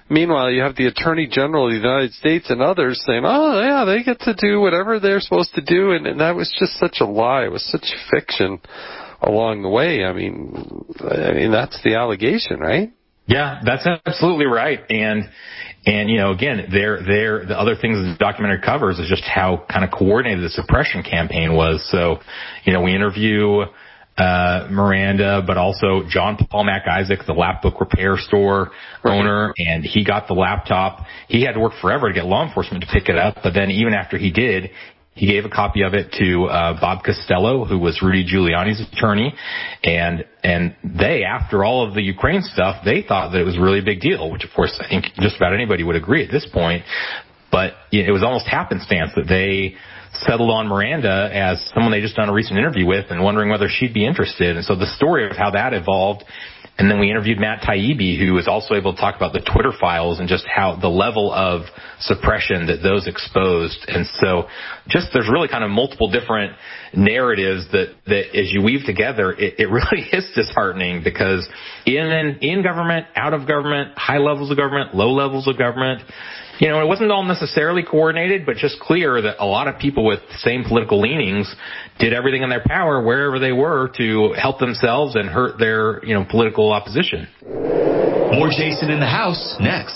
Meanwhile, you have the Attorney General of the United States and others saying, oh, yeah, they get to do whatever they're supposed to do, and that was just such a lie. It was such fiction along the way. I mean, that's the allegation, right? Yeah, that's absolutely right. And again, the other things the documentary covers is just how kind of coordinated the suppression campaign was. So, we interview Miranda, but also John Paul Mac Isaac, the lap book repair store owner, and he got the laptop. He had to work forever to get law enforcement to pick it up, but then even after he did, he gave a copy of it to Bob Costello, who was Rudy Giuliani's attorney, and they, after all of the Ukraine stuff, they thought that it was a really big deal, which of course I think just about anybody would agree at this point. But it was almost happenstance that they settled on Miranda as someone they just done a recent interview with and wondering whether she'd be interested. And so the story of how that evolved. And then we interviewed Matt Taibbi, who was also able to talk about the Twitter files and just how the level of suppression that those exposed. And so there's really kind of multiple different narratives that as you weave together, it really is disheartening, because in government, out of government, high levels of government, low levels of government, it wasn't all necessarily coordinated, but just clear that a lot of people with the same political leanings did everything in their power wherever they were to help themselves and hurt their, political opposition. More Jason in the House next.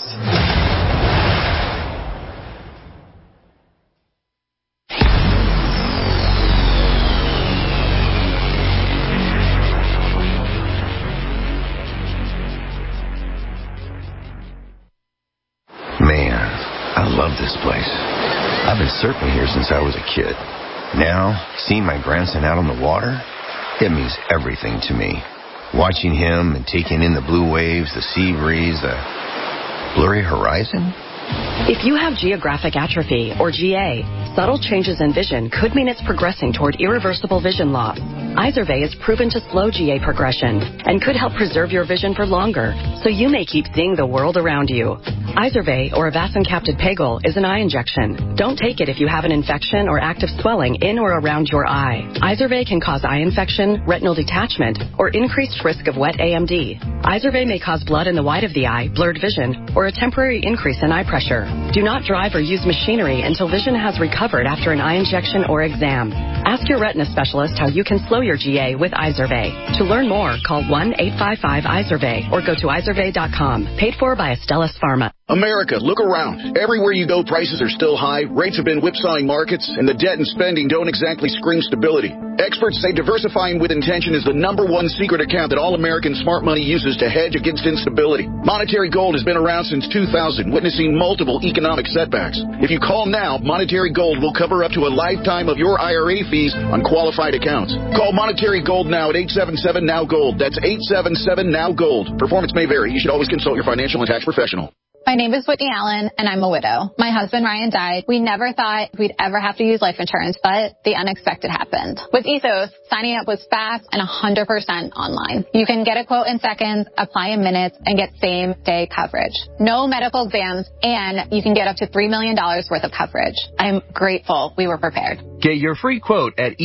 I love this place. I've been surfing here since I was a kid. Now, seeing my grandson out on the water, it means everything to me. Watching him and taking in the blue waves, the sea breeze, the blurry horizon. If you have geographic atrophy, or GA, subtle changes in vision could mean it's progressing toward irreversible vision loss. Izervay is proven to slow GA progression and could help preserve your vision for longer, so you may keep seeing the world around you. Izervay, or avacincaptad pegol, is an eye injection. Don't take it if you have an infection or active swelling in or around your eye. Izervay can cause eye infection, retinal detachment, or increased risk of wet AMD. Izervay may cause blood in the white of the eye, blurred vision, or a temporary increase in eye pressure. Do not drive or use machinery until vision has recovered after an eye injection or exam. Ask your retina specialist how you can slow your GA with Izervay. To learn more, call 1-855-IZERVAY or go to izervay.com. Paid for by Astellas Pharma. America, look around. Everywhere you go, prices are still high, rates have been whipsawing markets, and the debt and spending don't exactly scream stability. Experts say diversifying with intention is the #1 secret account that all American smart money uses to hedge against instability. Monetary Gold has been around since 2000, witnessing multiple economic setbacks. If you call now, Monetary Gold will cover up to a lifetime of your IRA fees on qualified accounts. Call Monetary Gold now at 877-NOW-GOLD. That's 877-NOW-GOLD. Performance may vary. You should always consult your financial and tax professional. My name is Whitney Allen, and I'm a widow. My husband, Ryan, died. We never thought we'd ever have to use life insurance, but the unexpected happened. With Ethos, signing up was fast and 100% online. You can get a quote in seconds, apply in minutes, and get same-day coverage. No medical exams, and you can get up to $3 million worth of coverage. I'm grateful we were prepared. Get your free quote at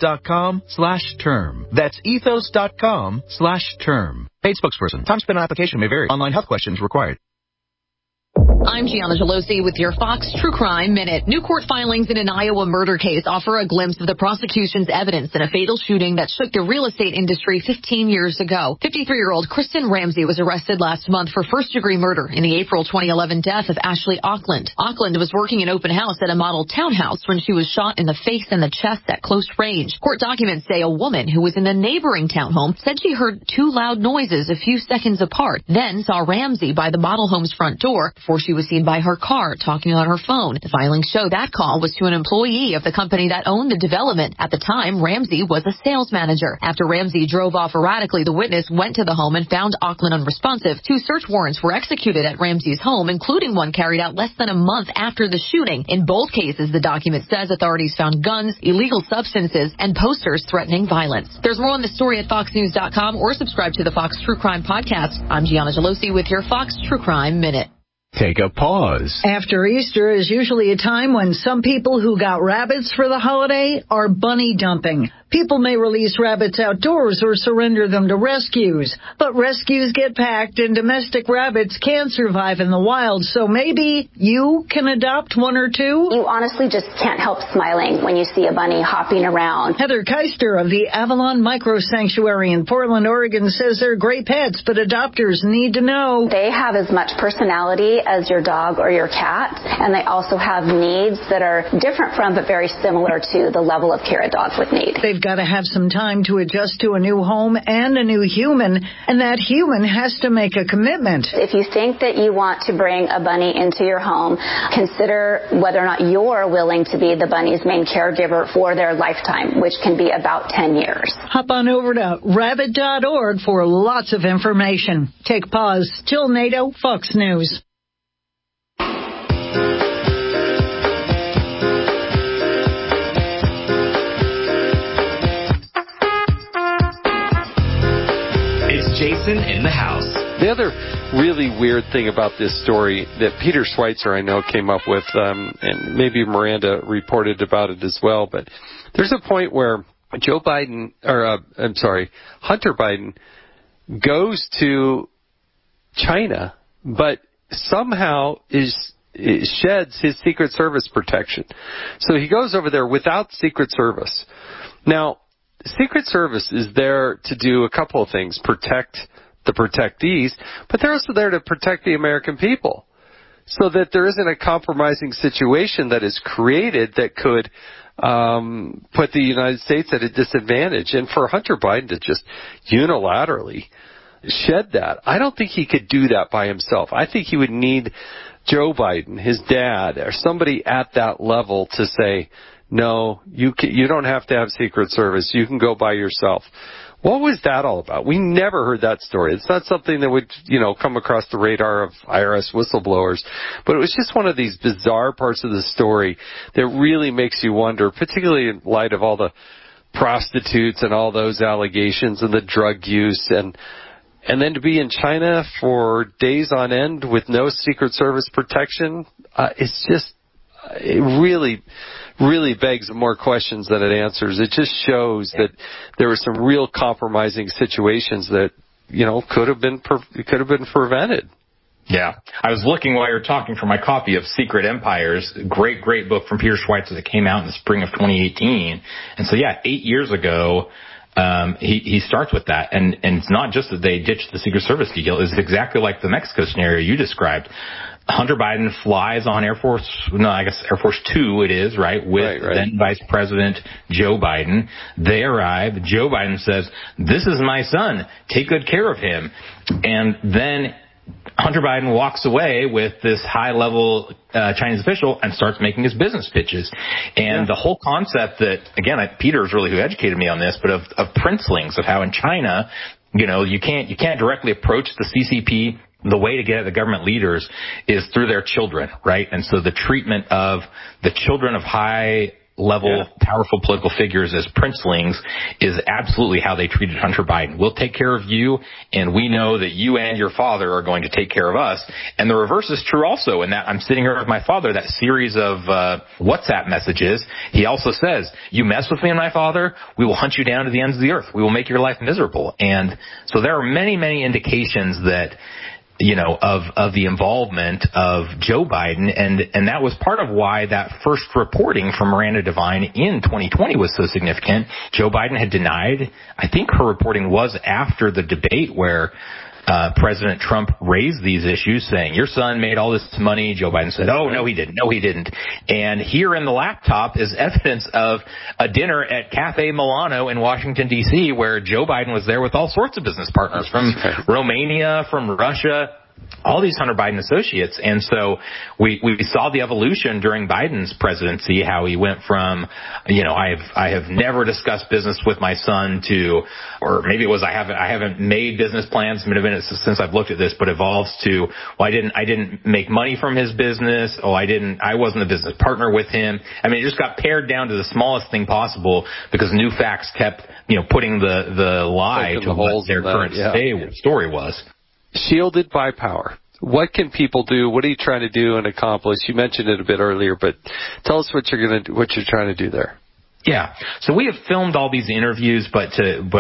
ethos.com/term. That's ethos.com/term. Paid spokesperson. Time spent on application may vary. Online health questions required. I'm Gianna Gelosi with your Fox True Crime Minute. New court filings in an Iowa murder case offer a glimpse of the prosecution's evidence in a fatal shooting that shook the real estate industry 15 years ago. 53-year-old Kristen Ramsey was arrested last month for first-degree murder in the April 2011 death of Ashley Auckland. Auckland was working an open house at a model townhouse when she was shot in the face and the chest at close range. Court documents say a woman who was in a neighboring townhome said she heard two loud noises a few seconds apart, then saw Ramsey by the model home's front door before she was seen by her car talking on her phone. The filings show that call was to an employee of the company that owned the development. At the time, Ramsey was a sales manager. After Ramsey drove off erratically, the witness went to the home and found Auckland unresponsive. 2 search warrants were executed at Ramsey's home, including one carried out less than a month after the shooting. In both cases, the document says authorities found guns, illegal substances, and posters threatening violence. There's more on this story at foxnews.com or subscribe to the Fox True Crime Podcast. I'm Gianna Gelosi with your Fox True Crime Minute. Take a pause. After Easter is usually a time when some people who got rabbits for the holiday are bunny dumping. People may release rabbits outdoors or surrender them to rescues, but rescues get packed and domestic rabbits can't survive in the wild, so maybe you can adopt one or two? You honestly just can't help smiling when you see a bunny hopping around. Heather Keister of the Avalon Micro Sanctuary in Portland, Oregon says they're great pets, but adopters need to know. They have as much personality as your dog or your cat, and they also have needs that are different from but very similar to the level of care a dog would need. They've got to have some time to adjust to a new home and a new human, and that human has to make a commitment. If you think that you want to bring a bunny into your home, consider whether or not you're willing to be the bunny's main caregiver for their lifetime, which can be about 10 years. Hop on over to rabbit.org for lots of information. Take a pause. Jill Nato, Fox News. Jason in the house. The other really weird thing about this story that Peter Schweitzer, I know, came up with, and maybe Miranda reported about it as well, but there's a point where Hunter Biden goes to China, but somehow sheds his Secret Service protection. So he goes over there without Secret Service. Now, Secret Service is there to do a couple of things, protect the protectees, but they're also there to protect the American people so that there isn't a compromising situation that is created that could put the United States at a disadvantage. And for Hunter Biden to just unilaterally shed that, I don't think he could do that by himself. I think he would need Joe Biden, his dad, or somebody at that level to say, no, you don't have to have Secret Service. You can go by yourself. What was that all about? We never heard that story. It's not something that would, come across the radar of IRS whistleblowers. But it was just one of these bizarre parts of the story that really makes you wonder, particularly in light of all the prostitutes and all those allegations and the drug use and then to be in China for days on end with no Secret Service protection, it really begs more questions than it answers. It just shows that there were some real compromising situations that, could have been prevented. Yeah. I was looking while you were talking for my copy of Secret Empires, great book from Peter Schweitzer that came out in the spring of 2018. And so, 8 years ago, he starts with that. And it's not just that they ditched the Secret Service deal. It's exactly like the Mexico scenario you described. Hunter Biden flies on Air Force 2 it is, right, with then Vice President Joe Biden. They arrive. Joe Biden says, this is my son. Take good care of him. And then Hunter Biden walks away with this high-level Chinese official and starts making his business pitches. And the whole concept that, again, Peter is really who educated me on this, but of princelings, of how in China, you can't directly approach the CCP. The way to get at the government leaders is through their children, right? And so the treatment of the children of high-level, powerful political figures as princelings is absolutely how they treated Hunter Biden. We'll take care of you, and we know that you and your father are going to take care of us. And the reverse is true also, in that I'm sitting here with my father, that series of WhatsApp messages. He also says, you mess with me and my father, we will hunt you down to the ends of the earth. We will make your life miserable. And so there are many, many indications that of the involvement of Joe Biden, and that was part of why that first reporting from Miranda Devine in 2020 was so significant. Joe Biden had denied, I think her reporting was after the debate where President Trump raised these issues, saying, your son made all this money. Joe Biden said, oh, no, he didn't. No, he didn't. And here in the laptop is evidence of a dinner at Cafe Milano in Washington, D.C., where Joe Biden was there with all sorts of business partners from Romania, from Russia, all these Hunter Biden associates. And so we saw the evolution during Biden's presidency, how he went from, I have never discussed business with my son to, or maybe it was I haven't made business plans. It may have been since I've looked at this, but evolves to, well, I didn't make money from his business. I wasn't a business partner with him. I mean, it just got pared down to the smallest thing possible because new facts kept, putting the lie to what their current story was. Shielded by power. What can people do? What are you trying to do and accomplish? You mentioned it a bit earlier, but tell us what you're trying to do there. Yeah. So we have filmed all these interviews, but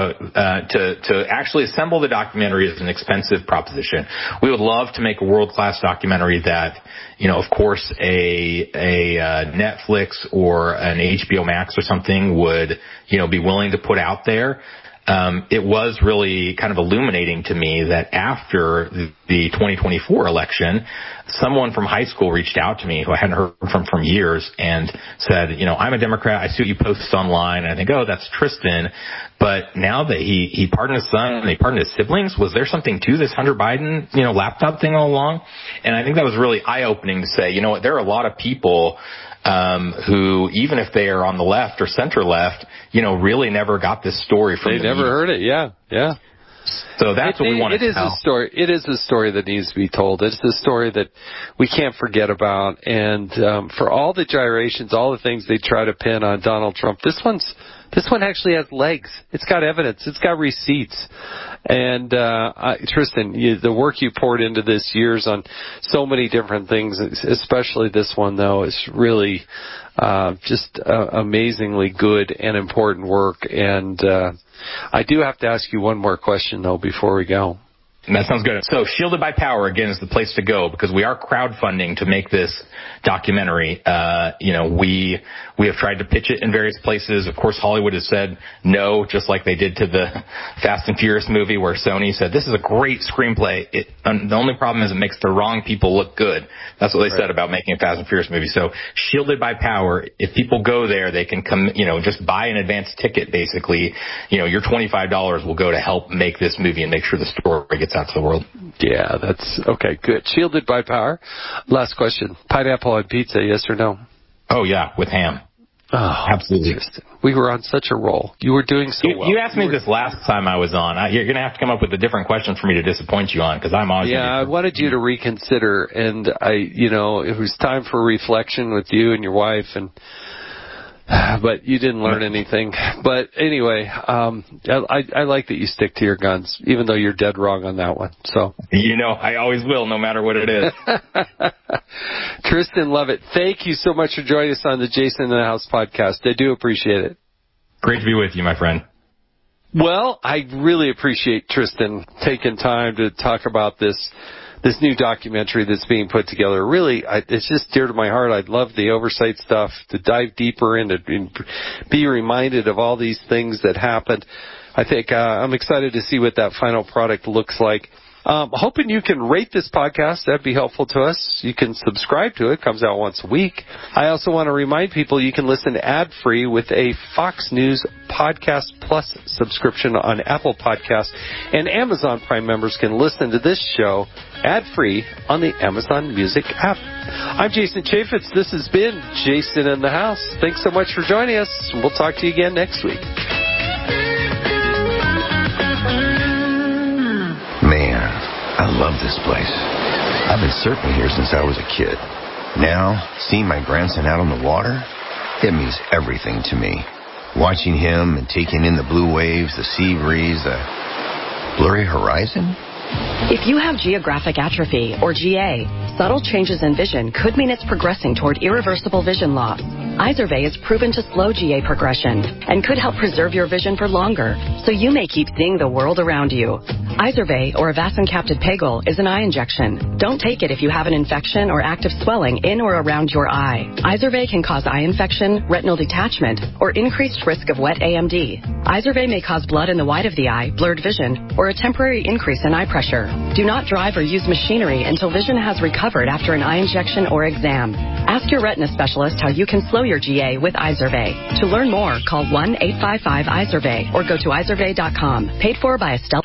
to actually assemble the documentary is an expensive proposition. We would love to make a world-class documentary that, of course, a Netflix or an HBO Max or something would, be willing to put out there. It was really kind of illuminating to me that after the 2024 election, someone from high school reached out to me who I hadn't heard from years and said, I'm a Democrat. I see what you post online. And I think, oh, that's Tristan. But now that he pardoned his son and he pardoned his siblings, was there something to this Hunter Biden, laptop thing all along? And I think that was really eye-opening to say, what, there are a lot of people who, even if they are on the left or center left, really never got this story from They never heard it. Yeah. Yeah. So that's what we want to tell. It is a story that needs to be told. It's a story that we can't forget about. And for all the gyrations, all the things they try to pin on Donald Trump, this one actually has legs. It's got evidence. It's got receipts. And Tristan, the work you poured into this years on so many different things, especially this one, though, is really just amazingly good and important work. And I do have to ask you one more question, though, before we go. That sounds good. So Shielded by Power, again, is the place to go because we are crowdfunding to make this documentary. We have tried to pitch it in various places. Of course, Hollywood has said no, just like they did to the Fast and Furious movie where Sony said, this is a great screenplay. The only problem is it makes the wrong people look good. That's what they said about making a Fast and Furious movie. So Shielded by Power, if people go there, they can come, just buy an advance ticket, basically. Your $25 will go to help make this movie and make sure the story gets out to the world. Yeah, that's okay. Good. Shielded by Power. Last question. Pineapple on pizza, yes or no? Oh, yeah, with ham. Oh, absolutely. We were on such a roll. You were doing so well. You asked me this last time I was on. You're going to have to come up with a different question for me to disappoint you on because I'm always. Yeah, I wanted you to reconsider, and it was time for reflection with you and your wife, but you didn't learn anything. But anyway, I like that you stick to your guns, even though you're dead wrong on that one. So I always will, no matter what it is. Tristan Leavitt, thank you so much for joining us on the Jason in the House podcast. I do appreciate it. Great to be with you, my friend. Well, I really appreciate Tristan taking time to talk about this new documentary that's being put together. Really, it's just dear to my heart. I'd love the oversight stuff, to dive deeper into and be reminded of all these things that happened. I think I'm excited to see what that final product looks like. Hoping you can rate this podcast. That'd be helpful to us. You can subscribe to it. Comes out once a week. I also want to remind people you can listen ad-free with a Fox News Podcast Plus subscription on Apple Podcasts, and Amazon Prime members can listen to this show ad-free on the Amazon Music app. I'm Jason Chaffetz. This has been Jason in the House. Thanks so much for joining us. We'll talk to you again next week. Man, I love this place. I've been surfing here since I was a kid. Now, seeing my grandson out on the water, it means everything to me. Watching him and taking in the blue waves, the sea breeze, the blurry horizon. If you have geographic atrophy, or GA, subtle changes in vision could mean it's progressing toward irreversible vision loss. Izervay is proven to slow GA progression and could help preserve your vision for longer, so you may keep seeing the world around you. Izervay, or avacincaptad pegol, is an eye injection. Don't take it if you have an infection or active swelling in or around your eye. Izervay can cause eye infection, retinal detachment, or increased risk of wet AMD. Izervay may cause blood in the white of the eye, blurred vision, or a temporary increase in eye pressure. Do not drive or use machinery until vision has recovered after an eye injection or exam. Ask your retina specialist how you can slow your GA with Izervay. To learn more, call 1-855-IZERVAY or go to izervay.com. Paid for by Estelle.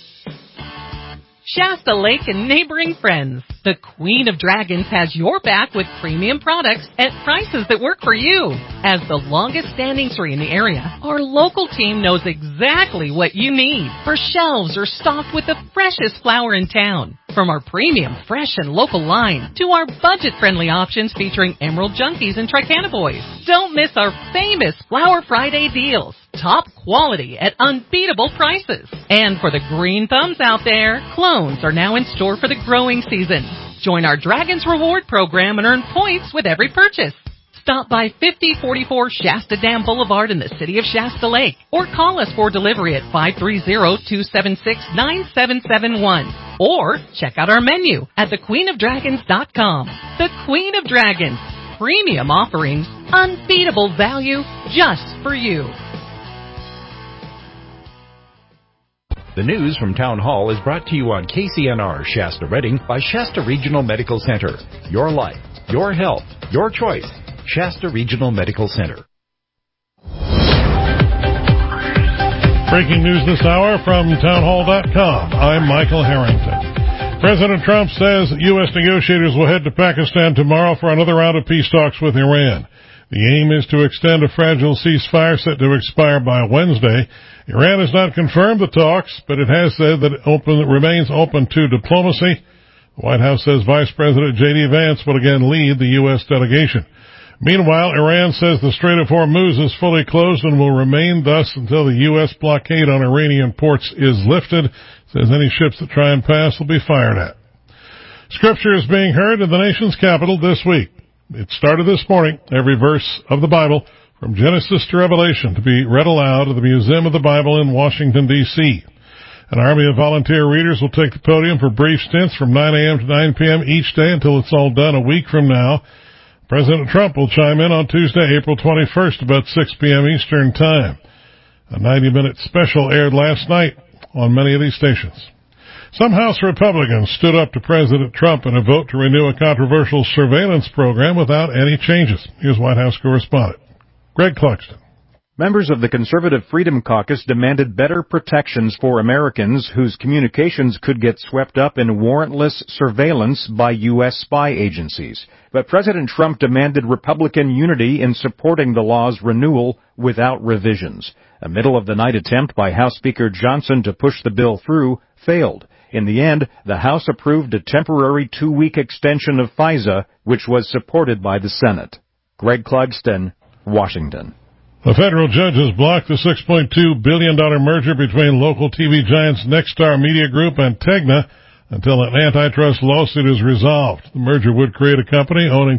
Shasta Lake and neighboring friends. The Queen of Dragons has your back with premium products at prices that work for you. As the longest standing nursery in the area, our local team knows exactly what you need. Our shelves are stocked with the freshest flower in town. From our premium, fresh, and local line to our budget-friendly options featuring Emerald Junkies and Tricana Boys. Don't miss our famous Flower Friday deals. Top quality at unbeatable prices. And for the green thumbs out there, clones are now in store for the growing season. Join our Dragons Reward program and earn points with every purchase. Stop by 5044 Shasta Dam Boulevard in the city of Shasta Lake, or call us for delivery at 530-276-9771. Or check out our menu at thequeenofdragons.com. The Queen of Dragons. Premium offerings, unbeatable value, just for you. The news from Town Hall is brought to you on KCNR Shasta Redding by Shasta Regional Medical Center. Your life, your health, your choice. Shasta Regional Medical Center. Breaking news this hour from townhall.com. I'm Michael Harrington. President Trump says U.S. negotiators will head to Pakistan tomorrow for another round of peace talks with Iran. The aim is to extend a fragile ceasefire set to expire by Wednesday. Iran has not confirmed the talks, but it has said that it remains open to diplomacy. The White House says Vice President J.D. Vance will again lead the U.S. delegation. Meanwhile, Iran says the Strait of Hormuz is fully closed and will remain thus until the U.S. blockade on Iranian ports is lifted. It says any ships that try and pass will be fired at. Scripture is being heard in the nation's capital this week. It started this morning, every verse of the Bible, from Genesis to Revelation, to be read aloud at the Museum of the Bible in Washington, D.C. An army of volunteer readers will take the podium for brief stints from 9 a.m. to 9 p.m. each day until it's all done a week from now. President Trump will chime in on Tuesday, April 21st, about 6 p.m. Eastern Time. A 90-minute special aired last night on many of these stations. Some House Republicans stood up to President Trump in a vote to renew a controversial surveillance program without any changes. Here's White House correspondent Greg Clugston. Members of the Conservative Freedom Caucus demanded better protections for Americans whose communications could get swept up in warrantless surveillance by U.S. spy agencies. But President Trump demanded Republican unity in supporting the law's renewal without revisions. A middle-of-the-night attempt by House Speaker Johnson to push the bill through failed. In the end, the House approved a temporary 2-week extension of FISA, which was supported by the Senate. Greg Clugston, Washington. A federal judge has blocked the $6.2 billion merger between local TV giants Nexstar Media Group and Tegna until an antitrust lawsuit is resolved. The merger would create a company owning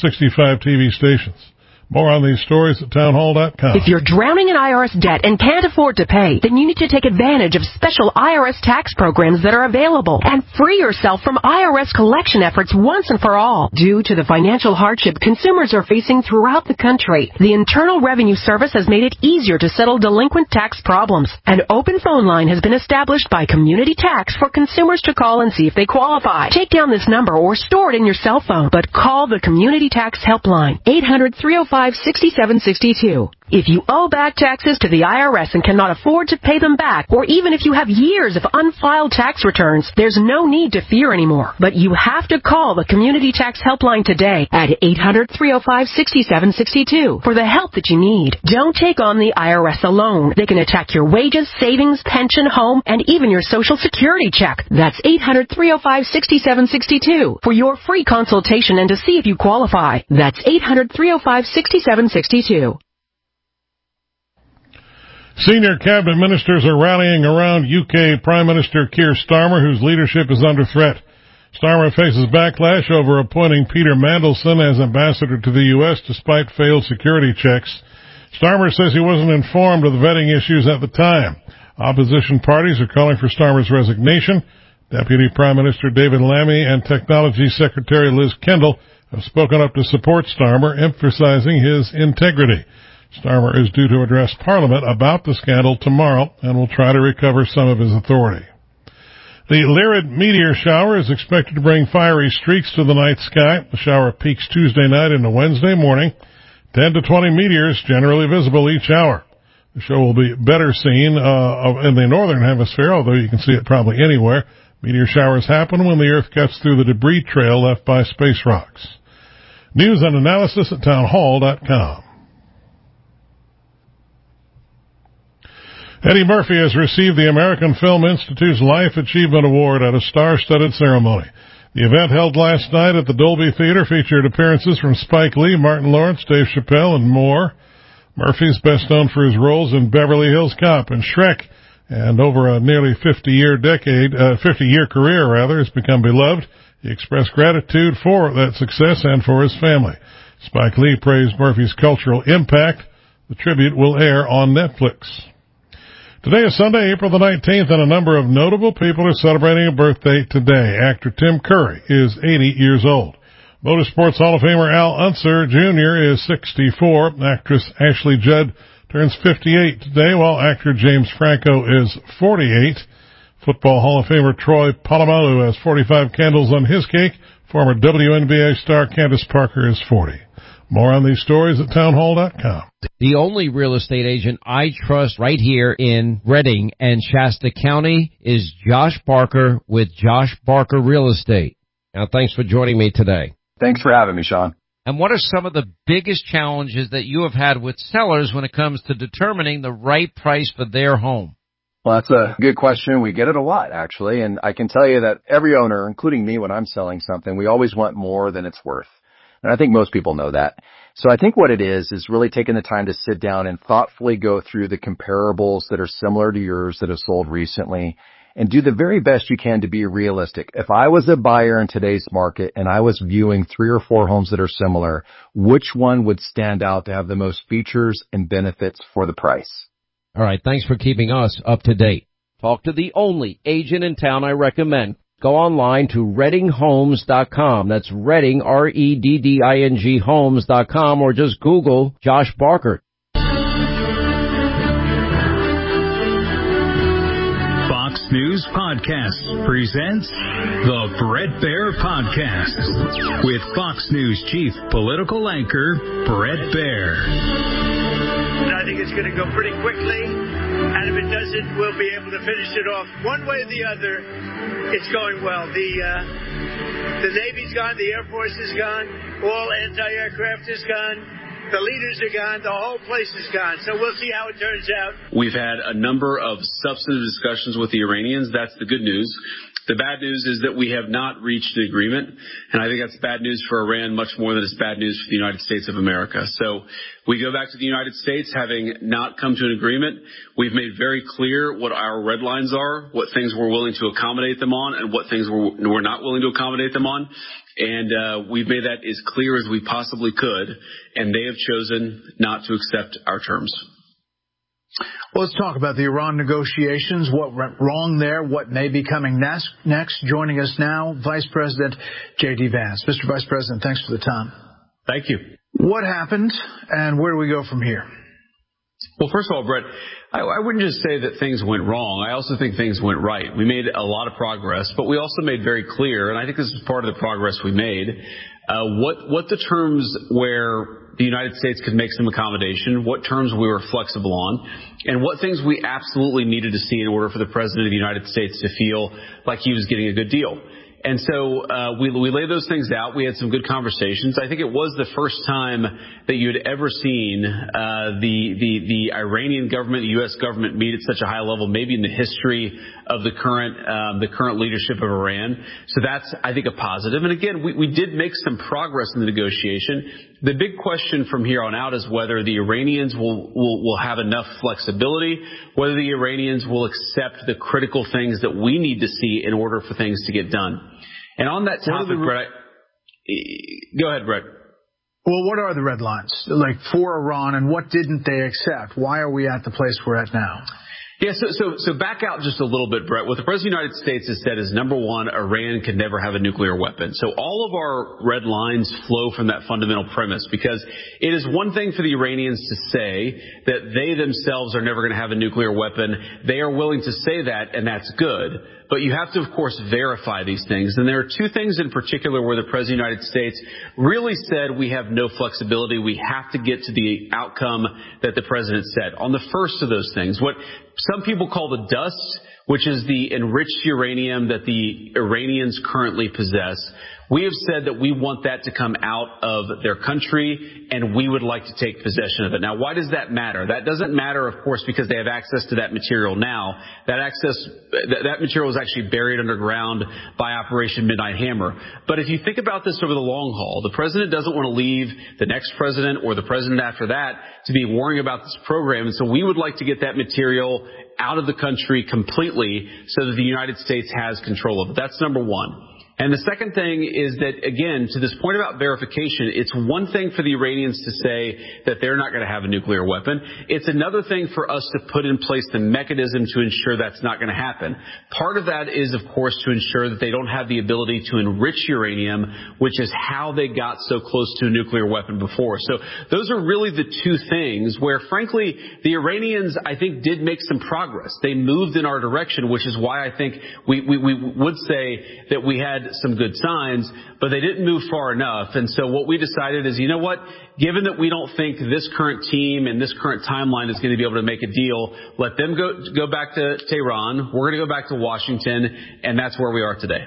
265 TV stations. More on these stories at townhall.com. If you're drowning in IRS debt and can't afford to pay, then you need to take advantage of special IRS tax programs that are available and free yourself from IRS collection efforts once and for all. Due to the financial hardship consumers are facing throughout the country, the Internal Revenue Service has made it easier to settle delinquent tax problems. An open phone line has been established by Community Tax for consumers to call and see if they qualify. Take down this number or store it in your cell phone, but call the Community Tax Helpline, 800-305-6762. If you owe back taxes to the IRS and cannot afford to pay them back, or even if you have years of unfiled tax returns, there's no need to fear anymore. But you have to call the Community Tax Helpline today at 800-305-6762 for the help that you need. Don't take on the IRS alone. They can attack your wages, savings, pension, home, and even your Social Security check. That's 800-305-6762 for your free consultation and to see if you qualify. That's 800-305-6762. Senior cabinet ministers are rallying around UK Prime Minister Keir Starmer, whose leadership is under threat. Starmer faces backlash over appointing Peter Mandelson as ambassador to the U.S. despite failed security checks. Starmer says he wasn't informed of the vetting issues at the time. Opposition parties are calling for Starmer's resignation. Deputy Prime Minister David Lammy and Technology Secretary Liz Kendall have spoken up to support Starmer, emphasizing his integrity. Starmer is due to address Parliament about the scandal tomorrow and will try to recover some of his authority. The Lyrid meteor shower is expected to bring fiery streaks to the night sky. The shower peaks Tuesday night into Wednesday morning. 10 to 20 meteors generally visible each hour. The show will be better seen in the northern hemisphere, although you can see it probably anywhere. Meteor showers happen when the Earth cuts through the debris trail left by space rocks. News and analysis at townhall.com. Eddie Murphy has received the American Film Institute's Life Achievement Award at a star-studded ceremony. The event held last night at the Dolby Theater featured appearances from Spike Lee, Martin Lawrence, Dave Chappelle, and more. Murphy is best known for his roles in Beverly Hills Cop and Shrek, and over a nearly 50-year career, has become beloved. He expressed gratitude for that success and for his family. Spike Lee praised Murphy's cultural impact. The tribute will air on Netflix. Today is Sunday, April the 19th, and a number of notable people are celebrating a birthday today. Actor Tim Curry is 80 years old. Motorsports Hall of Famer Al Unser Jr. is 64. Actress Ashley Judd turns 58 today, while actor James Franco is 48. Football Hall of Famer Troy Polamalu has 45 candles on his cake. Former WNBA star Candace Parker is 40. More on these stories at townhall.com. The only real estate agent I trust right here in Redding and Shasta County is Josh Barker with Josh Barker Real Estate. Now, thanks for joining me today. Thanks for having me, Sean. And what are some of the biggest challenges that you have had with sellers when it comes to determining the right price for their home? Well, that's a good question. We get it a lot, actually. And I can tell you that every owner, including me when I'm selling something, we always want more than it's worth. And I think most people know that. So I think what it is really taking the time to sit down and thoughtfully go through the comparables that are similar to yours that have sold recently and do the very best you can to be realistic. If I was a buyer in today's market and I was viewing 3 or 4 homes that are similar, which one would stand out to have the most features and benefits for the price? All right. Thanks for keeping us up to date. Talk to the only agent in town I recommend. Go online to ReddingHomes.com. That's Redding, REDDING Homes.com, or just Google Josh Barker. Fox News Podcast presents the Bret Baier Podcast with Fox News Chief Political Anchor Bret Baier. I think it's going to go pretty quickly, and if it doesn't, we'll be able to finish it off one way or the other. It's going well. The Navy's gone, the Air Force is gone, all anti-aircraft is gone, the leaders are gone, the whole place is gone. So we'll see how it turns out. We've had a number of substantive discussions with the Iranians. That's the good news. The bad news is that we have not reached an agreement, and I think that's bad news for Iran much more than it's bad news for the United States of America. So we go back to the United States having not come to an agreement. We've made very clear what our red lines are, what things we're willing to accommodate them on, and what things we're not willing to accommodate them on. And we've made that as clear as we possibly could, and they have chosen not to accept our terms. Well, let's talk about the Iran negotiations, what went wrong there, what may be coming next. Joining us now, Vice President J.D. Vance. Mr. Vice President, thanks for the time. Thank you. What happened, and where do we go from here? Well, first of all, Brett, I wouldn't just say that things went wrong. I also think things went right. We made a lot of progress, but we also made very clear, and I think this is part of the progress we made, what the terms where the United States could make some accommodation, what terms we were flexible on, and what things we absolutely needed to see in order for the President of the United States to feel like he was getting a good deal. And so we laid those things out. We had some good conversations. I think it was the first time that you had ever seen the Iranian government, the U.S. government meet at such a high level, maybe in the history of the current leadership of Iran. So that's, I think, a positive. And again, we did make some progress in the negotiation. The big question from here on out is whether the Iranians will have enough flexibility, whether the Iranians will accept the critical things that we need to see in order for things to get done. And on that topic, Brett, go ahead, Brett. Well, what are the red lines, like, for Iran, and what didn't they accept? Why are we at the place we're at now? Yeah, so back out just a little bit, Brett. What the President of the United States has said is, number one, Iran can never have a nuclear weapon. So all of our red lines flow from that fundamental premise, because it is one thing for the Iranians to say that they themselves are never going to have a nuclear weapon. They are willing to say that, and that's good. But you have to, of course, verify these things. And there are two things in particular where the President of the United States really said we have no flexibility. We have to get to the outcome that the President said. On the first of those things, what some people call the dust, which is the enriched uranium that the Iranians currently possess, we have said that we want that to come out of their country, and we would like to take possession of it. Now, why does that matter? That doesn't matter, of course, because they have access to that material now. That material is actually buried underground by Operation Midnight Hammer. But if you think about this over the long haul, the president doesn't want to leave the next president or the president after that to be worrying about this program. And so we would like to get that material out of the country completely so that the United States has control of it. That's number one. And the second thing is that, again, to this point about verification, it's one thing for the Iranians to say that they're not going to have a nuclear weapon. It's another thing for us to put in place the mechanism to ensure that's not going to happen. Part of that is, of course, to ensure that they don't have the ability to enrich uranium, which is how they got so close to a nuclear weapon before. So those are really the two things where, frankly, the Iranians, I think, did make some progress. They moved in our direction, which is why I think we would say that we had some good signs, but they didn't move far enough. And so what we decided is, you know what, given that we don't think this current team and this current timeline is going to be able to make a deal, let them go back to Tehran. We're going to go back to Washington, and that's where we are today.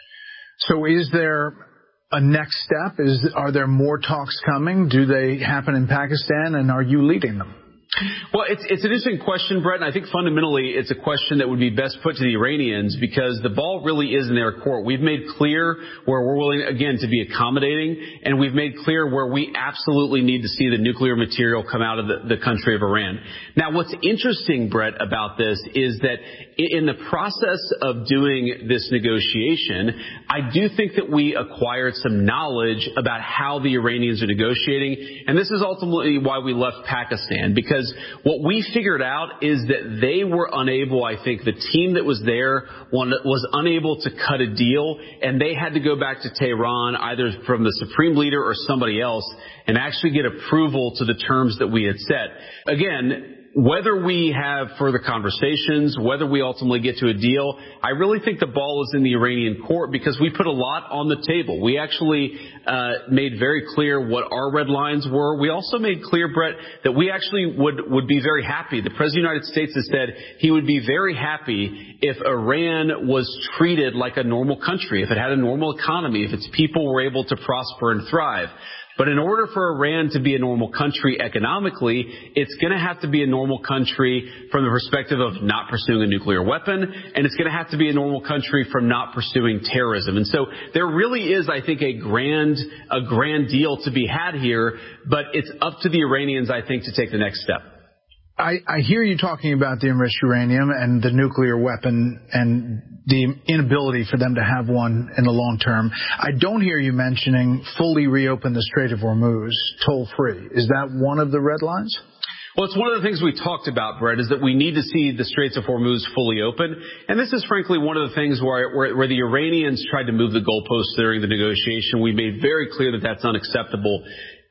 So is there a next step? Are there more talks coming? Do they happen in Pakistan, and are you leading them? Well, it's an interesting question, Brett, and I think fundamentally it's a question that would be best put to the Iranians because the ball really is in their court. We've made clear where we're willing, again, to be accommodating, and we've made clear where we absolutely need to see the nuclear material come out of the country of Iran. Now, what's interesting, Brett, about this is that in the process of doing this negotiation, I do think that we acquired some knowledge about how the Iranians are negotiating, and this is ultimately why we left Pakistan, because what we figured out is that they were unable, I think the team that was there was unable to cut a deal, and they had to go back to Tehran either from the supreme leader or somebody else and actually get approval to the terms that we had set. Again, whether we have further conversations, whether we ultimately get to a deal, I really think the ball is in the Iranian court because we put a lot on the table. We actually made very clear what our red lines were. We also made clear, Brett, that we actually would be very happy. The President of the United States has said he would be very happy if Iran was treated like a normal country, if it had a normal economy, if its people were able to prosper and thrive. But in order for Iran to be a normal country economically, it's going to have to be a normal country from the perspective of not pursuing a nuclear weapon, and it's going to have to be a normal country from not pursuing terrorism. And so there really is, I think, a grand deal to be had here, but it's up to the Iranians, I think, to take the next step. I hear you talking about the enriched uranium and the nuclear weapon and the inability for them to have one in the long term. I don't hear you mentioning fully reopen the Strait of Hormuz toll-free. Is that one of the red lines? Well, it's one of the things we talked about, Brett, is that we need to see the Straits of Hormuz fully open. And this is frankly one of the things where the Iranians tried to move the goalposts during the negotiation. We made very clear that that's unacceptable.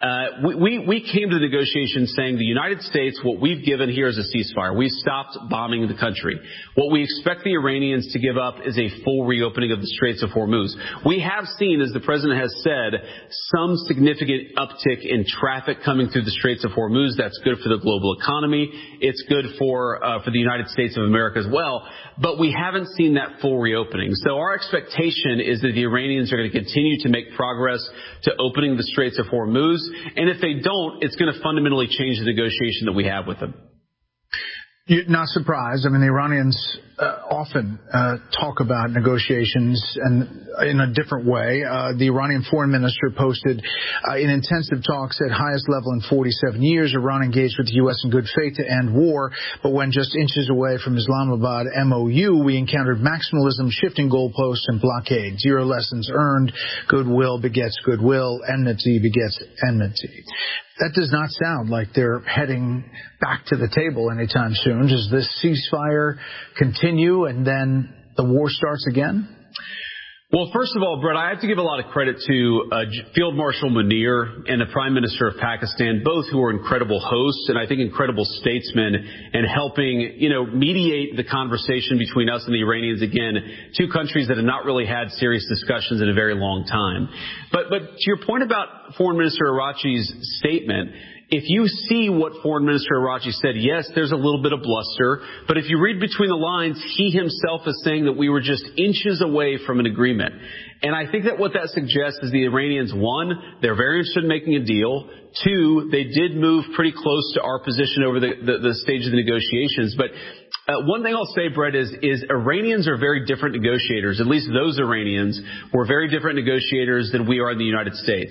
We came to the negotiation saying the United States, what we've given here is a ceasefire. We've stopped bombing the country. What we expect the Iranians to give up is a full reopening of the Straits of Hormuz. We have seen, as the President has said, some significant uptick in traffic coming through the Straits of Hormuz. That's good for the global economy. It's good for the United States of America as well. But we haven't seen that full reopening. So our expectation is that the Iranians are going to continue to make progress to opening the Straits of Hormuz. And if they don't, it's going to fundamentally change the negotiation that we have with them. You're not surprised. I mean, the Iranians often talk about negotiations and in a different way. The Iranian foreign minister posted in intensive talks at highest level in 47 years. Iran engaged with the U.S. in good faith to end war, but when just inches away from Islamabad MOU, we encountered maximalism, shifting goalposts, and blockade. Zero lessons earned. Goodwill begets goodwill. Enmity begets enmity. That does not sound like they're heading back to the table anytime soon. Does this ceasefire continue and then the war starts again? Well, first of all, Brett, I have to give a lot of credit to Field Marshal Munir and the Prime Minister of Pakistan, both who are incredible hosts and I think incredible statesmen in helping, mediate the conversation between us and the Iranians. Again, two countries that have not really had serious discussions in a very long time. But to your point about Foreign Minister Araghchi's statement, if you see what Foreign Minister Araghchi said, yes, there's a little bit of bluster, but if you read between the lines, he himself is saying that we were just inches away from an agreement. And I think that what that suggests is the Iranians, one, they're very interested in making a deal. Two, they did move pretty close to our position over the stage of the negotiations. But one thing I'll say, Brett, is Iranians are very different negotiators. At least those Iranians were very different negotiators than we are in the United States.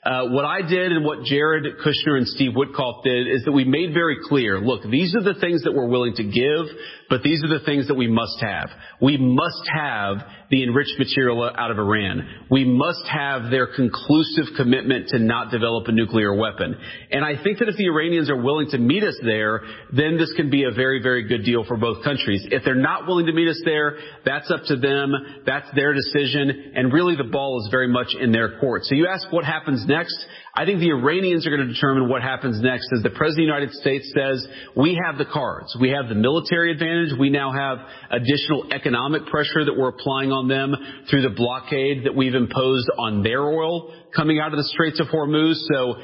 What I did and what Jared Kushner and Steve Woodcock did is that we made very clear, look, these are the things that we're willing to give, but these are the things that we must have. We must have the enriched material out of Iran. We must have their conclusive commitment to not develop a nuclear weapon. And I think that if the Iranians are willing to meet us there, then this can be a very, very good deal for both countries. If they're not willing to meet us there, that's up to them. That's their decision. And really the ball is very much in their court. So you ask what happens next. I think the Iranians are going to determine what happens next as the President of the United States says, we have the cards. We have the military advantage. We now have additional economic pressure that we're applying on them through the blockade that we've imposed on their oil coming out of the Straits of Hormuz.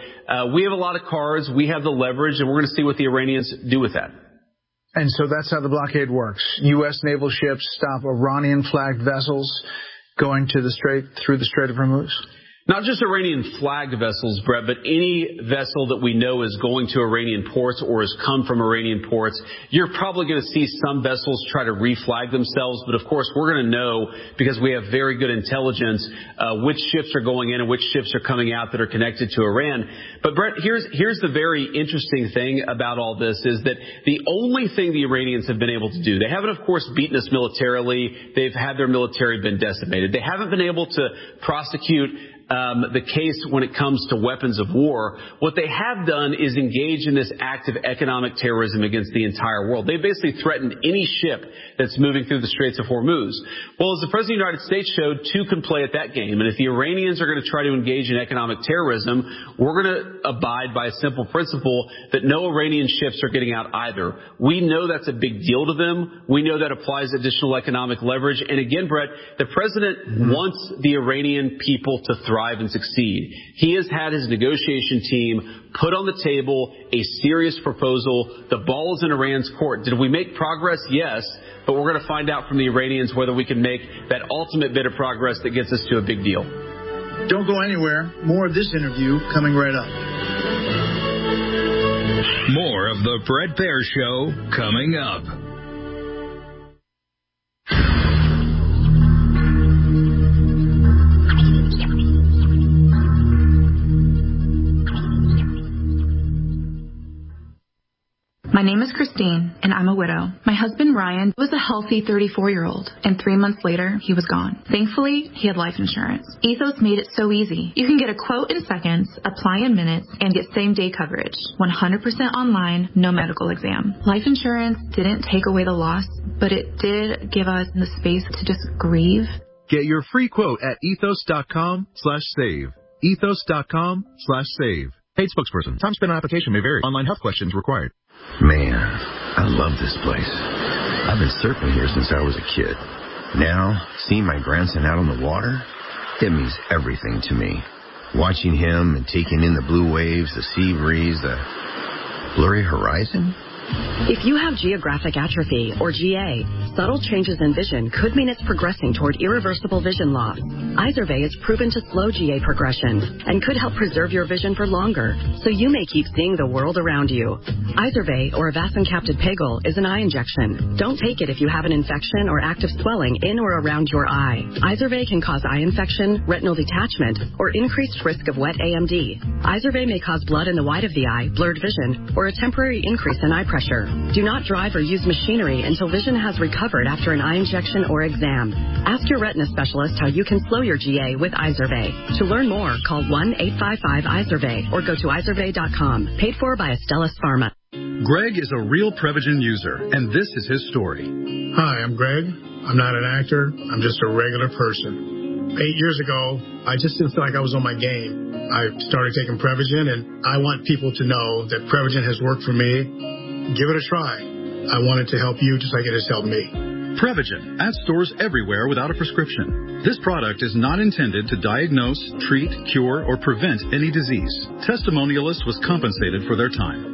So we have a lot of cards. We have the leverage, and we're going to see what the Iranians do with that. And so that's how the blockade works. U.S. naval ships stop Iranian-flagged vessels going to through the Strait of Hormuz? Not just Iranian-flagged vessels, Brett, but any vessel that we know is going to Iranian ports or has come from Iranian ports. You're probably going to see some vessels try to reflag themselves, but of course we're going to know, because we have very good intelligence, which ships are going in and which ships are coming out that are connected to Iran. But Brett, here's the very interesting thing about all this is that the only thing the Iranians have been able to do, they haven't of course beaten us militarily, they've had their military been decimated. They haven't been able to prosecute the case when it comes to weapons of war. What they have done is engage in this act of economic terrorism against the entire world. They basically threatened any ship that's moving through the Straits of Hormuz. Well, as the President of the United States showed, two can play at that game. And if the Iranians are going to try to engage in economic terrorism, we're going to abide by a simple principle that no Iranian ships are getting out either. We know that's a big deal to them. We know that applies additional economic leverage. And again, Brett, the President wants the Iranian people to thrive and succeed. He has had his negotiation team put on the table a serious proposal. The ball is in Iran's court. Did we make progress? Yes. But we're going to find out from the Iranians whether we can make that ultimate bit of progress that gets us to a big deal. Don't go anywhere. More of this interview coming right up. More of the Bret Baier Show coming up. My name is Christine, and I'm a widow. My husband, Ryan, was a healthy 34-year-old, and 3 months later, he was gone. Thankfully, he had life insurance. Ethos made it so easy. You can get a quote in seconds, apply in minutes, and get same-day coverage. 100% online, no medical exam. Life insurance didn't take away the loss, but it did give us the space to just grieve. Get your free quote at ethos.com/save. Ethos.com/save. Paid spokesperson. Time spent on application may vary. Online health questions required. Man, I love this place. I've been surfing here since I was a kid. Now, seeing my grandson out on the water, it means everything to me. Watching him and taking in the blue waves, the sea breeze, the blurry horizon. If you have geographic atrophy, or GA, subtle changes in vision could mean it's progressing toward irreversible vision loss. Izervay is proven to slow GA progression and could help preserve your vision for longer, so you may keep seeing the world around you. Izervay, or avacincaptad pegol, is an eye injection. Don't take it if you have an infection or active swelling in or around your eye. Izervay can cause eye infection, retinal detachment, or increased risk of wet AMD. Izervay may cause blood in the white of the eye, blurred vision, or a temporary increase in eye pressure. Do not drive or use machinery until vision has recovered after an eye injection or exam. Ask your retina specialist how you can slow your GA with Izervay. To learn more, call 1-855-IZERVAY or go to izervay.com. Paid for by Astellas Pharma. Greg is a real Prevagen user, and this is his story. Hi, I'm Greg. I'm not an actor. I'm just a regular person. 8 years ago, I just didn't feel like I was on my game. I started taking Prevagen, and I want people to know that Prevagen has worked for me. Give it a try. I want it to help you just like it has helped me. Prevagen at stores everywhere without a prescription. This product is not intended to diagnose, treat, cure, or prevent any disease. Testimonialists was compensated for their time.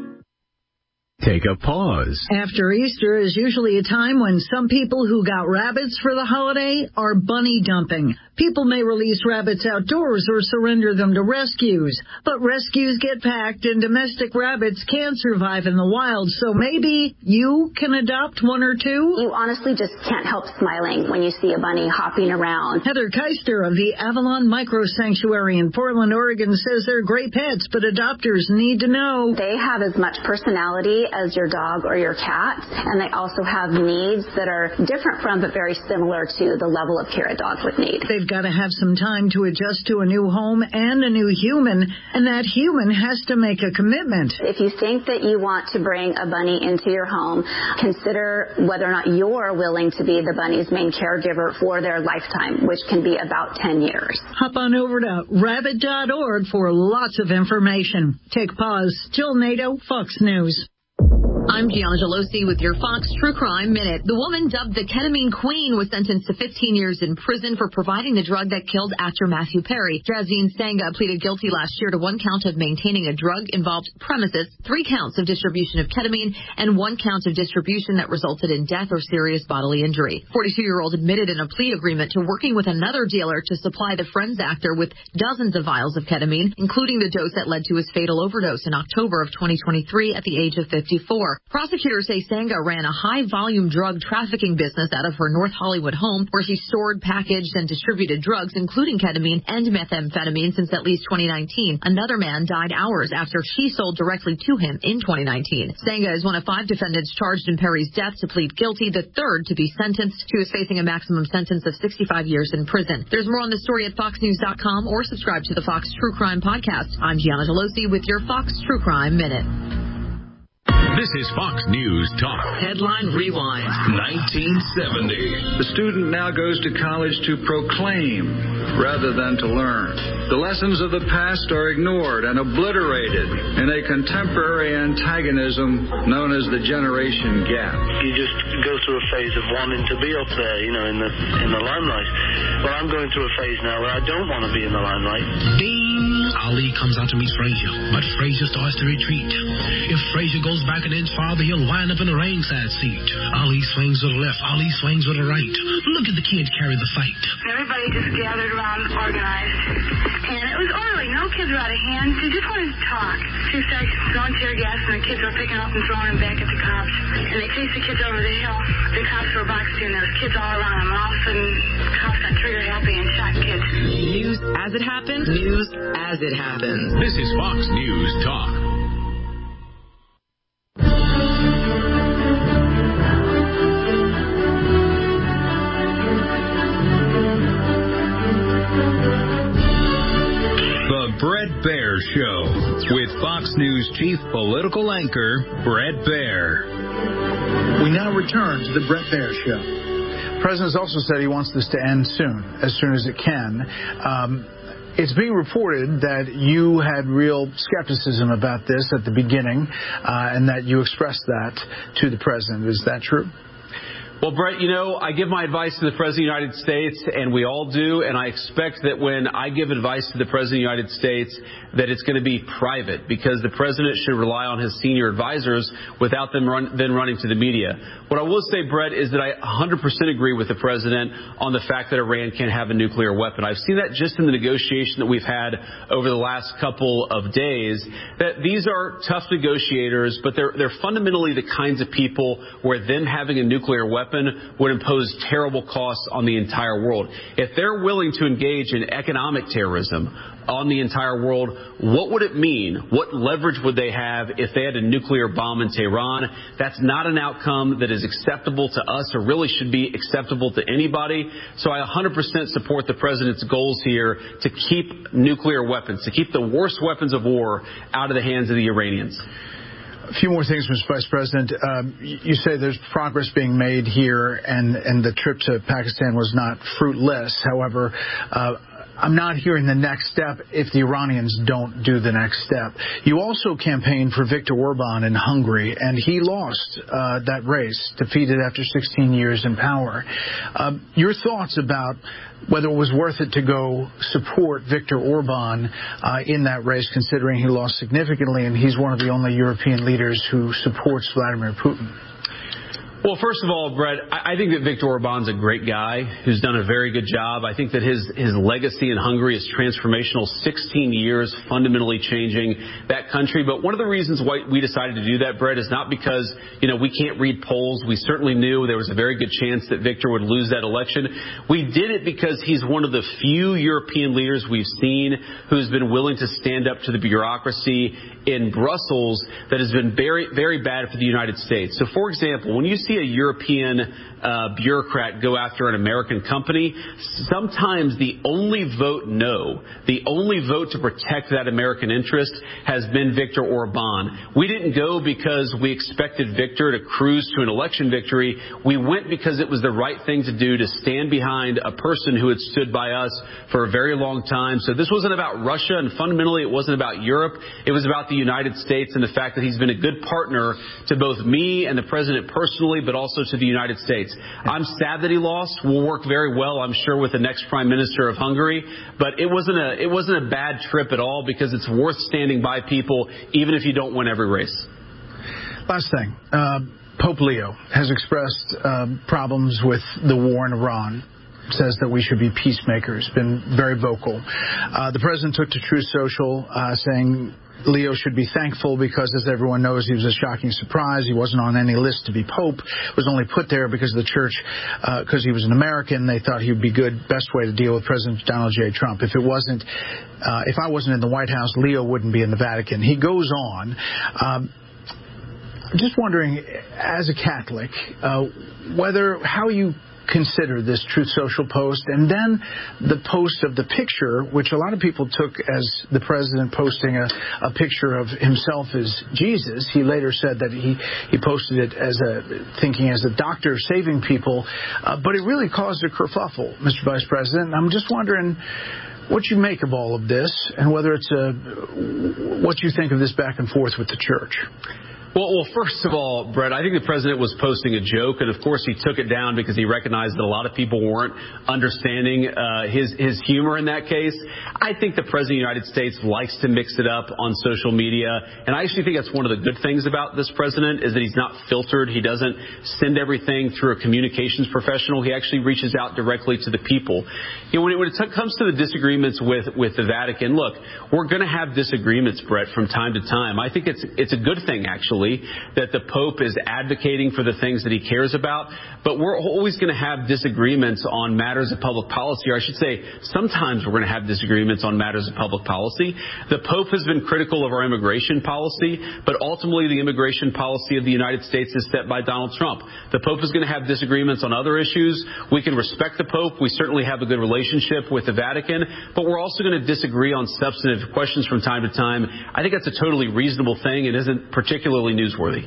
Take a pause. After Easter is usually a time when some people who got rabbits for the holiday are bunny dumping. People may release rabbits outdoors or surrender them to rescues, but rescues get packed and domestic rabbits can't survive in the wild, so maybe you can adopt one or two? You honestly just can't help smiling when you see a bunny hopping around. Heather Keister of the Avalon Micro Sanctuary in Portland, Oregon says they're great pets, but adopters need to know. They have as much personality as your dog or your cat, and they also have needs that are different from but very similar to the level of care a dog would need. They've got to have some time to adjust to a new home and a new human, and that human has to make a commitment. If you think that you want to bring a bunny into your home, consider whether or not you're willing to be the bunny's main caregiver for their lifetime, which can be about 10 years. Hop on over to rabbit.org for lots of information. Take pause. Jill Nato, Fox News. I'm Gianna Gelosi with your Fox True Crime Minute. The woman dubbed the ketamine queen was sentenced to 15 years in prison for providing the drug that killed actor Matthew Perry. Jazmine Sangha pleaded guilty last year to 1 count of maintaining a drug-involved premises, 3 counts of distribution of ketamine, and 1 count of distribution that resulted in death or serious bodily injury. 42-year-old admitted in a plea agreement to working with another dealer to supply the Friends actor with dozens of vials of ketamine, including the dose that led to his fatal overdose in October of 2023 at the age of 54. Prosecutors say Sangha ran a high-volume drug trafficking business out of her North Hollywood home where she stored, packaged, and distributed drugs, including ketamine and methamphetamine, since at least 2019. Another man died hours after she sold directly to him in 2019. Sangha is one of 5 defendants charged in Perry's death to plead guilty, the third to be sentenced. She was facing a maximum sentence of 65 years in prison. There's more on the story at foxnews.com or subscribe to the Fox True Crime Podcast. I'm Gianna Gelosi with your Fox True Crime Minute. This is Fox News Talk. Headline Rewind. 1970. The student now goes to college to proclaim rather than to learn. The lessons of the past are ignored and obliterated in a contemporary antagonism known as the generation gap. You just go through a phase of wanting to be up there, in the limelight. Well, I'm going through a phase now where I don't want to be in the limelight. Ding! Ali comes out to meet Frazier, but Frazier starts to retreat. If Frazier goes back an inch farther, he'll wind up in the ringside seat. Ali swings to the left, Ali swings to the right. Look at the kids carry the fight. Everybody just gathered around, organized, and it was orderly. No kids were out of hand. They just wanted to talk. Two started throwing tear gas, and the kids were picking up and throwing them back at the cops. And they chased the kids over the hill. The cops were boxing, and there was kids all around them. All of a sudden, the cops got trigger happy and shot kids. News as it happened. News as it happens. This is Fox News Talk. The Bret Baier Show with Fox News chief political anchor Bret Baier. We now return to the Bret Baier Show. The President's also said he wants this to end soon as it can. It's being reported that you had real skepticism about this at the beginning, and that you expressed that to the President. Is that true? Well, Brett, I give my advice to the President of the United States, and we all do, and I expect that when I give advice to the President of the United States, that it's going to be private, because the President should rely on his senior advisors without them then running to the media. What I will say, Brett, is that I 100% agree with the President on the fact that Iran can't have a nuclear weapon. I've seen that just in the negotiation that we've had over the last couple of days, that these are tough negotiators, but they're fundamentally the kinds of people where them having a nuclear weapon would impose terrible costs on the entire world. If they're willing to engage in economic terrorism on the entire world, what would it mean? What leverage would they have if they had a nuclear bomb in Tehran? That's not an outcome that is acceptable to us or really should be acceptable to anybody. So I 100% support the President's goals here to keep nuclear weapons, to keep the worst weapons of war out of the hands of the Iranians. A few more things, Mr. Vice President. You say there's progress being made here, and the trip to Pakistan was not fruitless. However, I'm not hearing the next step if the Iranians don't do the next step. You also campaigned for Viktor Orban in Hungary, and he lost that race, defeated after 16 years in power. Your thoughts about whether it was worth it to go support Viktor Orban in that race, considering he lost significantly, and he's one of the only European leaders who supports Vladimir Putin? Well, first of all, Brett, I think that Viktor Orban's a great guy who's done a very good job. I think that his legacy in Hungary is transformational, 16 years fundamentally changing that country. But one of the reasons why we decided to do that, Brett, is not because, we can't read polls. We certainly knew there was a very good chance that Viktor would lose that election. We did it because he's one of the few European leaders we've seen who's been willing to stand up to the bureaucracy in Brussels that has been very, very bad for the United States. So, for example, when you see a European bureaucrat go after an American company, sometimes the only vote no, the only vote to protect that American interest has been Viktor Orban. We didn't go because we expected Viktor to cruise to an election victory. We went because it was the right thing to do, to stand behind a person who had stood by us for a very long time. So this wasn't about Russia, and fundamentally it wasn't about Europe. It was about the United States and the fact that he's been a good partner to both me and the president personally, but also to the United States. I'm sad that he lost. We'll work very well, I'm sure, with the next Prime Minister of Hungary. But it wasn't a bad trip at all, because it's worth standing by people, even if you don't win every race. Last thing. Pope Leo has expressed problems with the war in Iran. Says that we should be peacemakers, been very vocal. The president took to Truth Social saying Leo should be thankful because, as everyone knows, he was a shocking surprise. He wasn't on any list to be pope. Was only put there because of the church, because he was an American. They thought he would be good, best way to deal with President Donald J. Trump. If I wasn't in the White House, Leo wouldn't be in the Vatican. He goes on. Just wondering, as a Catholic, how you consider this Truth Social post, and then the post of the picture, which a lot of people took as the president posting a picture of himself as Jesus. He later said that he posted it as thinking as a doctor saving people, but it really caused a kerfuffle, Mr. Vice President. I'm just wondering what you make of all of this, and whether it's what you think of this back and forth with the church. Well, first of all, Brett, I think the president was posting a joke, and of course he took it down because he recognized that a lot of people weren't understanding his humor in that case. I think the president of the United States likes to mix it up on social media, and I actually think that's one of the good things about this president, is that he's not filtered. He doesn't send everything through a communications professional. He actually reaches out directly to the people. When it comes to the disagreements with the Vatican, look, we're going to have disagreements, Brett, from time to time. I think it's a good thing, actually, that the Pope is advocating for the things that he cares about, but we're always going to have disagreements on matters of public policy, or I should say sometimes we're going to have disagreements on matters of public policy. The Pope has been critical of our immigration policy, but ultimately the immigration policy of the United States is set by Donald Trump. The Pope is going to have disagreements on other issues. We can respect the Pope. We certainly have a good relationship with the Vatican, but we're also going to disagree on substantive questions from time to time. I think that's a totally reasonable thing. It isn't particularly newsworthy.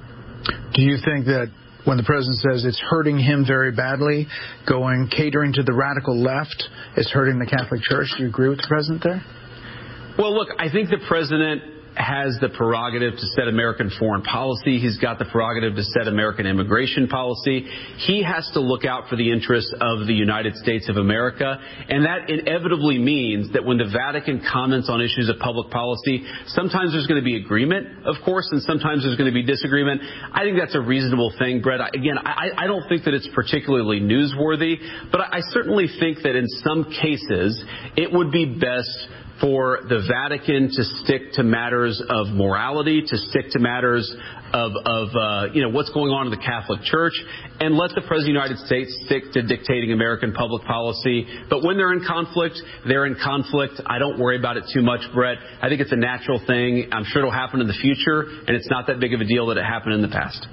Do you think that when the president says it's hurting him very badly, catering to the radical left, it's hurting the Catholic Church? Do you agree with the president there? Well, look, I think the president has the prerogative to set American foreign policy. He's got the prerogative to set American immigration policy. He has to look out for the interests of the United States of America, and that inevitably means that when the Vatican comments on issues of public policy, sometimes there's going to be agreement, of course, and sometimes there's going to be disagreement. I think that's a reasonable thing, Brett. Again, I don't think that it's particularly newsworthy, but I certainly think that in some cases it would be best for the Vatican to stick to matters of morality, to stick to matters of what's going on in the Catholic Church, and let the President of the United States stick to dictating American public policy. But when they're in conflict, they're in conflict. I don't worry about it too much, Brett. I think it's a natural thing. I'm sure it'll happen in the future, and it's not that big of a deal that it happened in the past.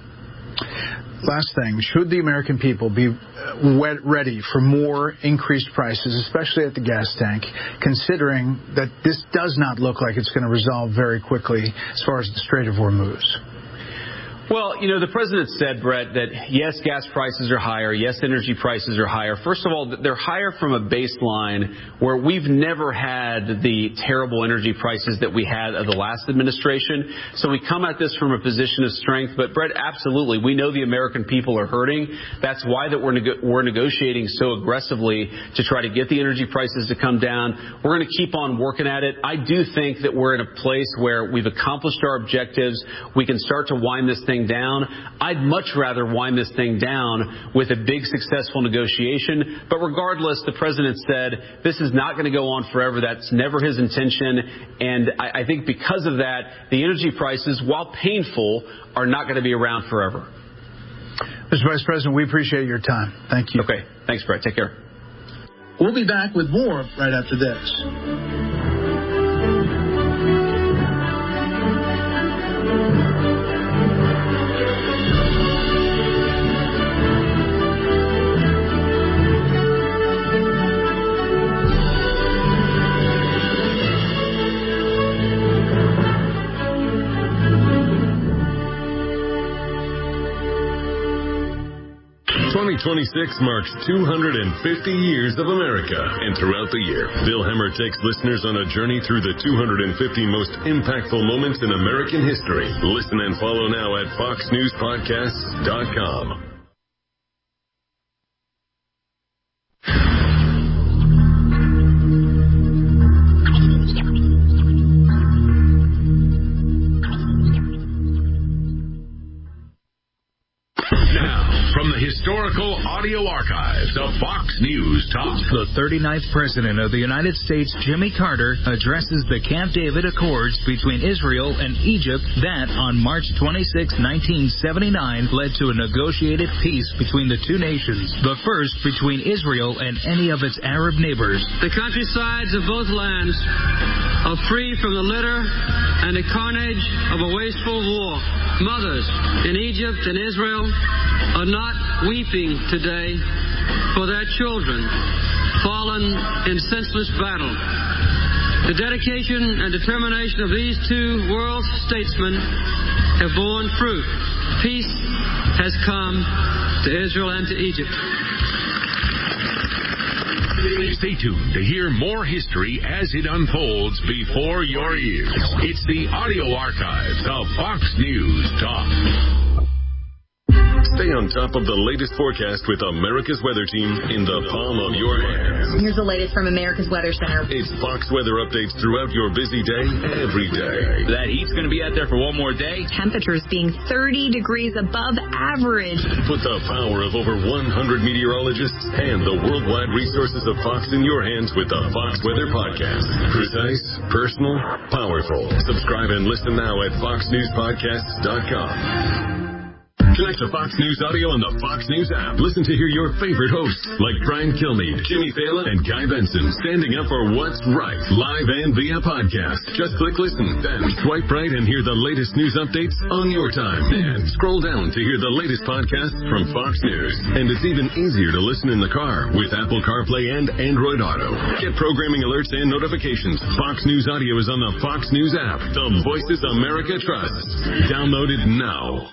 Last thing, should the American people be ready for more increased prices, especially at the gas tank, considering that this does not look like it's going to resolve very quickly as far as the Strait of Hormuz? Well, the president said, Brett, that yes, gas prices are higher. Yes, energy prices are higher. First of all, they're higher from a baseline where we've never had the terrible energy prices that we had of the last administration. So we come at this from a position of strength. But, Brett, absolutely, we know the American people are hurting. That's why that we're negotiating so aggressively to try to get the energy prices to come down. We're going to keep on working at it. I do think that we're in a place where we've accomplished our objectives. We can start to wind this thing thing down. I'd much rather wind this thing down with a big successful negotiation. But regardless, the president said this is not going to go on forever. That's never his intention. And I think because of that, the energy prices, while painful, are not going to be around forever. Mr. Vice President, we appreciate your time. Thank you. Okay. Thanks, Brett. Take care. We'll be back with more right after this. '26 marks 250 years of America, and throughout the year, Bill Hemmer takes listeners on a journey through the 250 most impactful moments in American history. Listen and follow now at FoxNewsPodcasts.com. Historical audio archives of Fox News Talk. The 39th President of the United States, Jimmy Carter, addresses the Camp David Accords between Israel and Egypt that, on March 26, 1979, led to a negotiated peace between the two nations, the first between Israel and any of its Arab neighbors. The countrysides of both lands are free from the litter and the carnage of a wasteful war. Mothers in Egypt and Israel are not weeping today for their children fallen in senseless battle. The dedication and determination of these two world statesmen have borne fruit. Peace has come to Israel and to Egypt. Stay tuned to hear more history as it unfolds before your ears. It's the audio archives of Fox News Talk. Stay on top of the latest forecast with America's Weather Team in the palm of your hands. Here's the latest from America's Weather Center. It's Fox weather updates throughout your busy day, every day. That heat's going to be out there for one more day. Temperatures being 30 degrees above average. Put the power of over 100 meteorologists and the worldwide resources of Fox in your hands with the Fox Weather Podcast. Precise, personal, powerful. Subscribe and listen now at FoxNewsPodcasts.com. Connect to Fox News Audio on the Fox News app. Listen to hear your favorite hosts like Brian Kilmeade, Jimmy Fallon, and Guy Benson standing up for what's right, live and via podcast. Just click listen, then swipe right and hear the latest news updates on your time. And scroll down to hear the latest podcasts from Fox News. And it's even easier to listen in the car with Apple CarPlay and Android Auto. Get programming alerts and notifications. Fox News Audio is on the Fox News app. The voices America trusts. Download it now.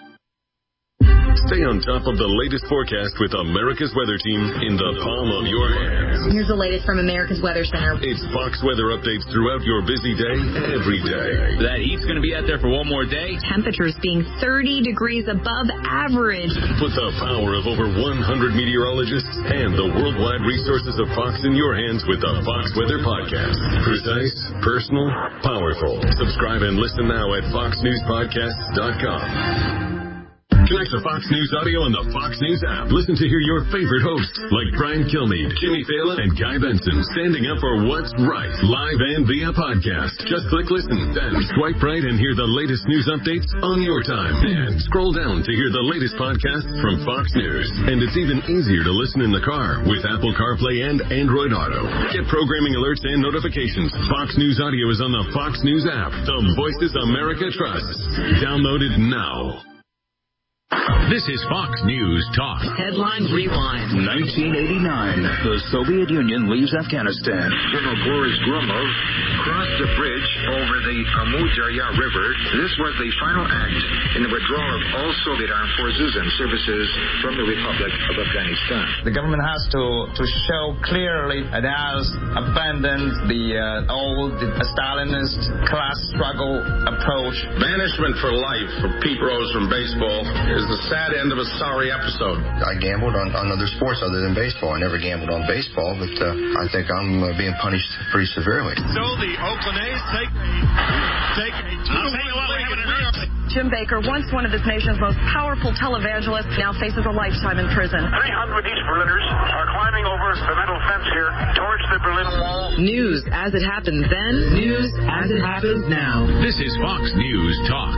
Stay on top of the latest forecast with America's Weather Team in the palm of your hands. Here's the latest from America's Weather Center. It's Fox weather updates throughout your busy day, every day. That heat's going to be out there for one more day. Temperatures being 30 degrees above average. Put the power of over 100 meteorologists and the worldwide resources of Fox in your hands with the Fox Weather Podcast. Precise, personal, powerful. Subscribe and listen now at FoxNewsPodcasts.com. Connect to Fox News Audio on the Fox News app. Listen to hear your favorite hosts like Brian Kilmeade, Jimmy Fallon, and Guy Benson standing up for what's right, live and via podcast. Just click listen, then swipe right and hear the latest news updates on your time. And scroll down to hear the latest podcasts from Fox News. And it's even easier to listen in the car with Apple CarPlay and Android Auto. Get programming alerts and notifications. Fox News Audio is on the Fox News app. The voices America trusts. Download it now. This is Fox News Talk. Headline Rewind. 1989. The Soviet Union leaves Afghanistan. General Boris Gromov crossed the bridge over the Amu-Darya River. This was the final act in the withdrawal of all Soviet armed forces and services from the Republic of Afghanistan. The government has to show clearly it has abandoned the old Stalinist class struggle approach. Banishment for life for Pete Rose from baseball is the sad end of a sorry episode. I gambled on other sports other than baseball. I never gambled on baseball, but I think I'm being punished pretty severely. So the Oakland A's take a 2-1 lead. Jim Baker, once one of this nation's most powerful televangelists, now faces a lifetime in prison. 300 East Berliners are climbing over the metal fence here towards the Berlin Wall. News as it happens then, news as it happens now. This is Fox News Talk.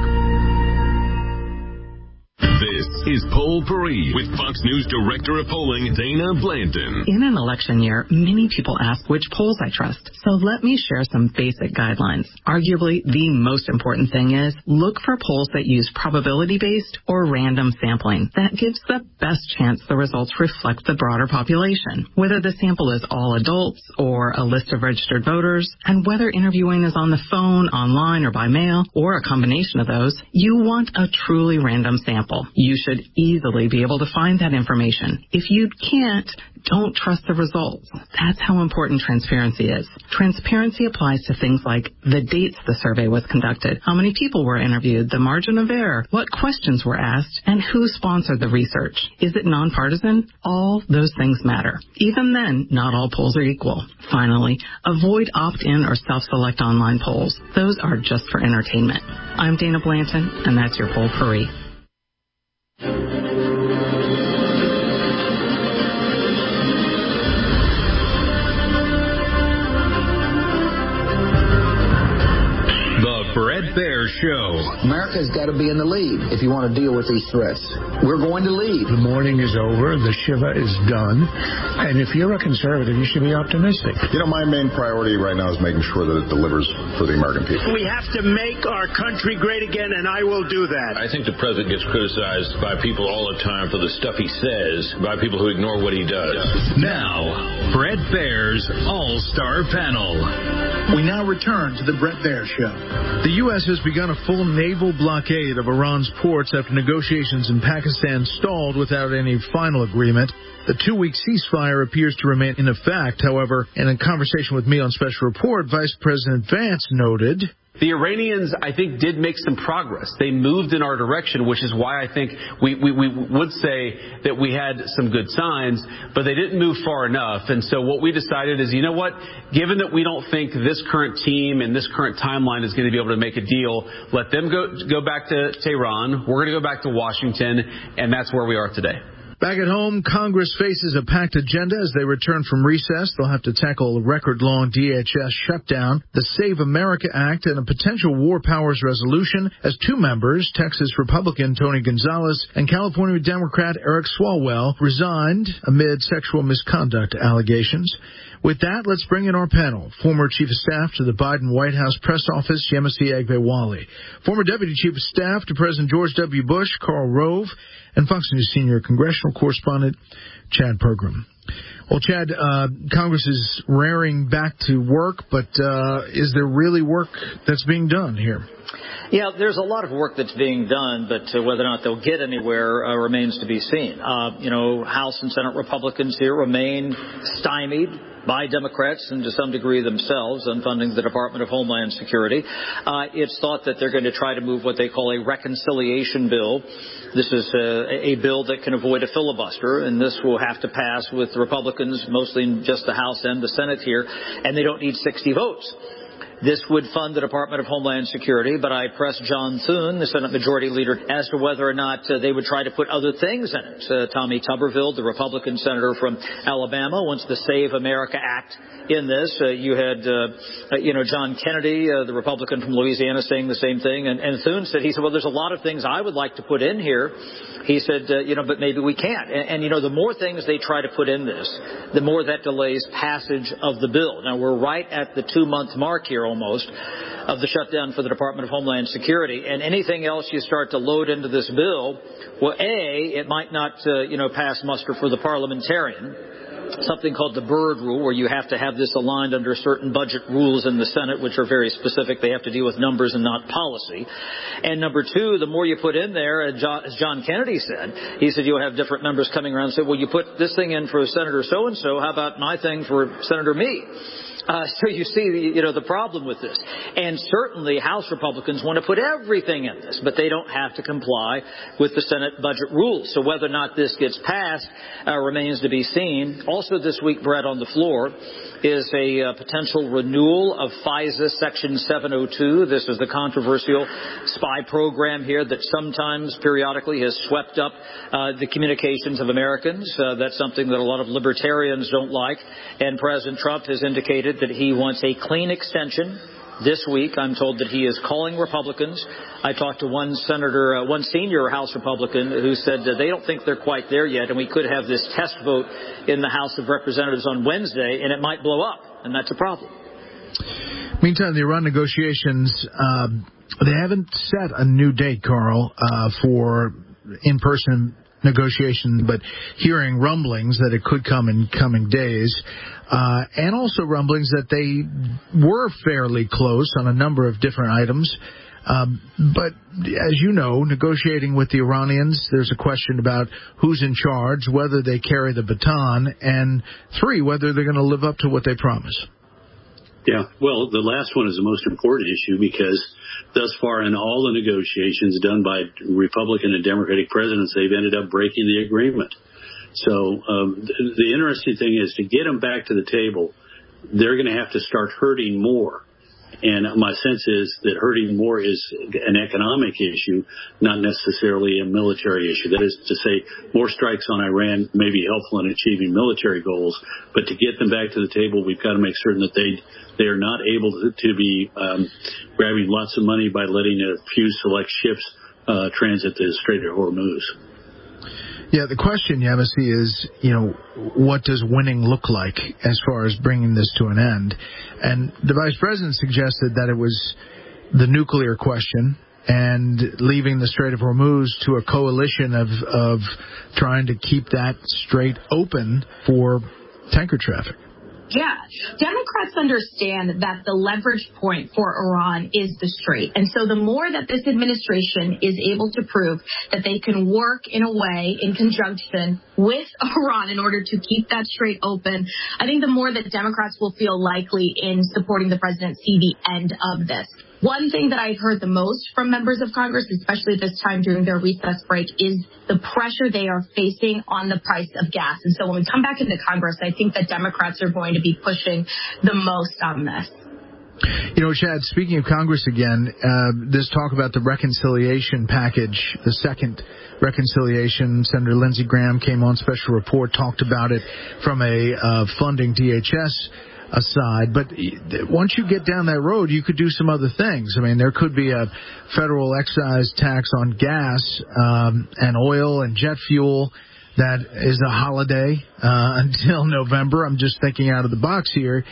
This is Poll Paris with Fox News Director of Polling, Dana Blanton. In an election year, many people ask which polls I trust. So let me share some basic guidelines. Arguably, the most important thing is look for polls that use probability-based or random sampling. That gives the best chance the results reflect the broader population. Whether the sample is all adults or a list of registered voters, and whether interviewing is on the phone, online, or by mail, or a combination of those, you want a truly random sample. You should easily be able to find that information. If you can't, don't trust the results. That's how important transparency is. Transparency applies to things like the dates the survey was conducted, how many people were interviewed, the margin of error, what questions were asked, and who sponsored the research. Is it nonpartisan? All those things matter. Even then, not all polls are equal. Finally, avoid opt-in or self-select online polls. Those are just for entertainment. I'm Dana Blanton, and that's your Poll Paris. Bret Baier Show. America's got to be in the lead if you want to deal with these threats. We're going to lead. The mourning is over. The Shiva is done. And if you're a conservative, you should be optimistic. You know, my main priority right now is making sure that it delivers for the American people. We have to make our country great again, and I will do that. I think the president gets criticized by people all the time for the stuff he says, by people who ignore what he does. Now, Bret Baier's All-Star Panel. We now return to the Bret Baier Show. The U.S. has begun a full naval blockade of Iran's ports after negotiations in Pakistan stalled without any final agreement. The 2-week ceasefire appears to remain in effect. However, in a conversation with me on Special Report, Vice President Vance noted, the Iranians, I think, did make some progress. They moved in our direction, which is why I think we would say that we had some good signs, but they didn't move far enough. And so what we decided is, you know what, given that we don't think this current team and this current timeline is going to be able to make a deal, let them go back to Tehran. We're going to go back to Washington, and that's where we are today. Back at home, Congress faces a packed agenda as they return from recess. They'll have to tackle a record-long DHS shutdown, the Save America Act, and a potential war powers resolution as two members, Texas Republican Tony Gonzalez and California Democrat Eric Swalwell, resigned amid sexual misconduct allegations. With that, let's bring in our panel. Former Chief of Staff to the Biden White House Press Office, Yemisi Agbewale. Former Deputy Chief of Staff to President George W. Bush, Karl Rove. And Fox News Senior Congressional Correspondent, Chad Pergram. Well, Chad, Congress is raring back to work, but is there really work that's being done here? Yeah, there's a lot of work that's being done, but whether or not they'll get anywhere remains to be seen. House and Senate Republicans here remain stymied by Democrats and to some degree themselves on funding the Department of Homeland Security. It's thought that they're going to try to move what they call a reconciliation bill. This is a bill that can avoid a filibuster, and this will have to pass with the Republicans, mostly in just the House and the Senate here, and they don't need 60 votes. This would fund the Department of Homeland Security, but I pressed John Thune, the Senate Majority Leader, as to whether or not they would try to put other things in it. Tommy Tuberville, the Republican senator from Alabama, wants the Save America Act in this. You had, John Kennedy, the Republican from Louisiana, saying the same thing. And Thune said, well, there's a lot of things I would like to put in here. He said, but maybe we can't. And the more things they try to put in this, the more that delays passage of the bill. Now, we're right at the 2-month mark here almost of the shutdown for the Department of Homeland Security. And anything else you start to load into this bill, well, A, it might not, pass muster for the parliamentarian. Something called the Byrd Rule, where you have to have this aligned under certain budget rules in the Senate, which are very specific. They have to deal with numbers and not policy. And number two, the more you put in there, as John Kennedy said, he said you'll have different members coming around and say, well, you put this thing in for Senator so-and-so, how about my thing for Senator me? So you see, the problem with this. And certainly House Republicans want to put everything in this, but they don't have to comply with the Senate budget rules. So whether or not this gets passed remains to be seen. Also this week, Brett, on the floor is a potential renewal of FISA Section 702. This is the controversial spy program here that sometimes periodically has swept up the communications of Americans. That's something that a lot of libertarians don't like. And President Trump has indicated that he wants a clean extension. This week, I'm told that he is calling Republicans. I talked to one senior House Republican who said that they don't think they're quite there yet, and we could have this test vote in the House of Representatives on Wednesday, and it might blow up, and that's a problem. Meantime, the Iran negotiations, they haven't set a new date, Carl, for in-person negotiation, but hearing rumblings that it could come in coming days, and also rumblings that they were fairly close on a number of different items. But as you know, negotiating with the Iranians, there's a question about who's in charge, whether they carry the baton, and 3, whether they're going to live up to what they promise. Yeah, well, the last one is the most important issue because thus far in all the negotiations done by Republican and Democratic presidents, they've ended up breaking the agreement. So the interesting thing is to get them back to the table, they're going to have to start hurting more. And my sense is that hurting more is an economic issue, not necessarily a military issue. That is to say, more strikes on Iran may be helpful in achieving military goals, but to get them back to the table, we've got to make certain that they are not able to be grabbing lots of money by letting a few select ships transit the Strait of Hormuz. Yeah, the question, Yemisi, is, what does winning look like as far as bringing this to an end? And the vice president suggested that it was the nuclear question and leaving the Strait of Hormuz to a coalition of trying to keep that strait open for tanker traffic. Yeah. Democrats understand that the leverage point for Iran is the strait. And so the more that this administration is able to prove that they can work in a way in conjunction with Iran in order to keep that strait open, I think the more that Democrats will feel likely in supporting the president see the end of this. One thing that I've heard the most from members of Congress, especially this time during their recess break, is the pressure they are facing on the price of gas. And so when we come back into Congress, I think that Democrats are going to be pushing the most on this. Chad, speaking of Congress again, this talk about the reconciliation package, the second reconciliation, Senator Lindsey Graham came on special report, talked about it from a funding DHS aside, but once you get down that road, you could do some other things. I mean, there could be a federal excise tax on gas and oil and jet fuel that is a holiday until November. I'm just thinking out of the box here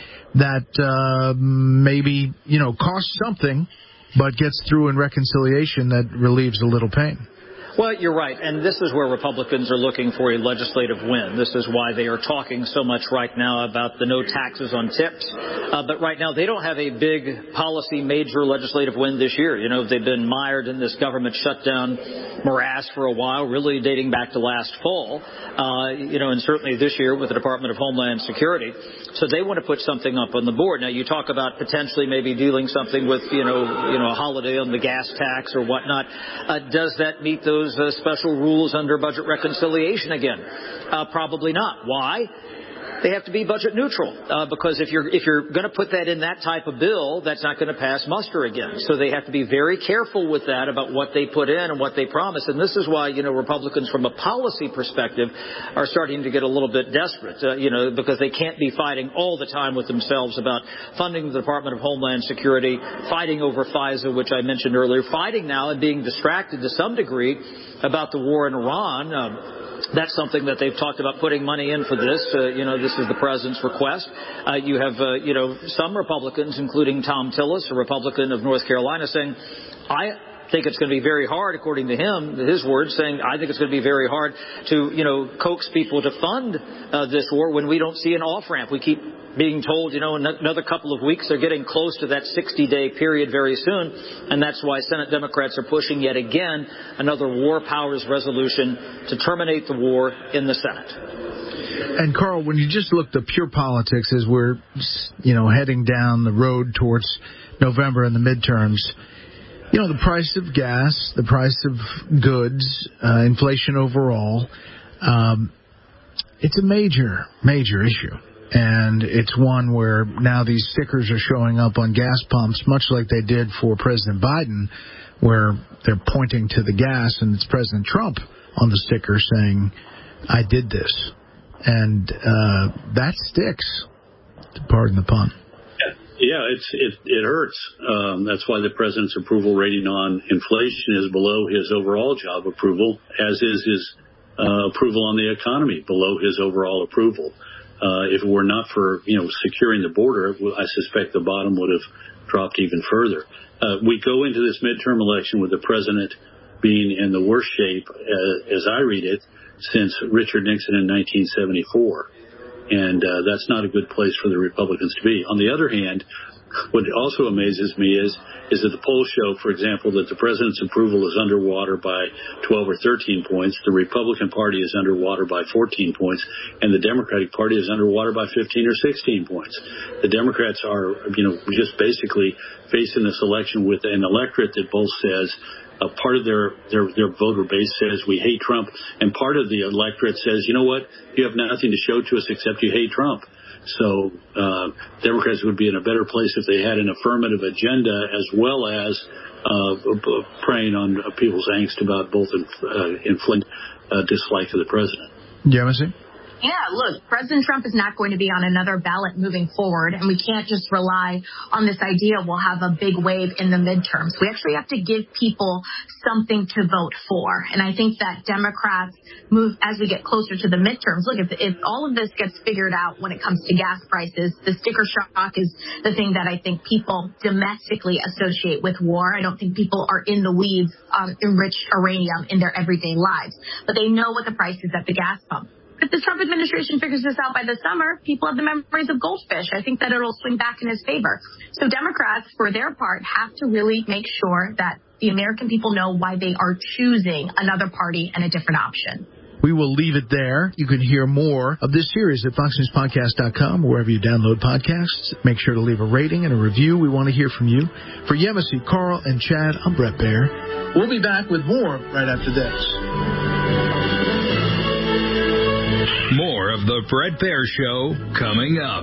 that maybe, costs something, but gets through in reconciliation that relieves a little pain. Well, you're right, and this is where Republicans are looking for a legislative win. This is why they are talking so much right now about the no taxes on tips. But right now, they don't have a big policy major legislative win this year. They've been mired in this government shutdown morass for a while, really dating back to last fall, and certainly this year with the Department of Homeland Security. So they want to put something up on the board. Now, you talk about potentially maybe dealing something with, a holiday on the gas tax or whatnot. Does that meet those special rules under budget reconciliation again? Probably not. Why? They have to be budget neutral because if you're going to put that in that type of bill, that's not going to pass muster again. So they have to be very careful with that about what they put in and what they promise. And this is why, Republicans from a policy perspective are starting to get a little bit desperate, because they can't be fighting all the time with themselves about funding the Department of Homeland Security, fighting over FISA, which I mentioned earlier, fighting now and being distracted to some degree about the war in Iran. That's something that they've talked about putting money in for this. This is the president's request. You have, some Republicans, including Tom Tillis, a Republican of North Carolina, saying, I think it's going to be very hard, according to him, his words, saying, I think it's going to be very hard to, coax people to fund this war when we don't see an off-ramp. We keep being told, in another couple of weeks, they're getting close to that 60-day period very soon. And that's why Senate Democrats are pushing yet again another war powers resolution to terminate the war in the Senate. And Carl, when you just look at pure politics as we're, heading down the road towards November and the midterms, the price of gas, the price of goods, inflation overall, it's a major, major issue. And it's one where now these stickers are showing up on gas pumps, much like they did for President Biden, where they're pointing to the gas and it's President Trump on the sticker saying, I did this. And that sticks, pardon the pun. Yeah, it hurts. That's why the president's approval rating on inflation is below his overall job approval, as is his approval on the economy below his overall approval. If it were not for, securing the border, I suspect the bottom would have dropped even further. We go into this midterm election with the president being in the worst shape, as I read it, since Richard Nixon in 1974. And that's not a good place for the Republicans to be. On the other hand, what also amazes me is that the polls show, for example, that the president's approval is underwater by 12 or 13 points. The Republican Party is underwater by 14 points, and the Democratic Party is underwater by 15 or 16 points. The Democrats are, just basically facing this election with an electorate that both says, part of their voter base says we hate Trump, and part of the electorate says, you know what, you have nothing to show to us except you hate Trump. So Democrats would be in a better place if they had an affirmative agenda as well as preying on people's angst about both inflict dislike of the president. Jemison? Yeah, look, President Trump is not going to be on another ballot moving forward, and we can't just rely on this idea we'll have a big wave in the midterms. We actually have to give people something to vote for, and I think that Democrats move as we get closer to the midterms. Look, if all of this gets figured out when it comes to gas prices, the sticker shock is the thing that I think people domestically associate with war. I don't think people are in the weeds on enriched uranium in their everyday lives, but they know what the price is at the gas pump. If the Trump administration figures this out by the summer, people have the memories of goldfish. I think that it'll swing back in his favor. So Democrats, for their part, have to really make sure that the American people know why they are choosing another party and a different option. We will leave it there. You can hear more of this series at FoxNewsPodcast.com, wherever you download podcasts. Make sure to leave a rating and a review. We want to hear from you. For Yemisi, Carl, and Chad, I'm Bret Baier. We'll be back with more right after this. More of the Bret Baier Show coming up.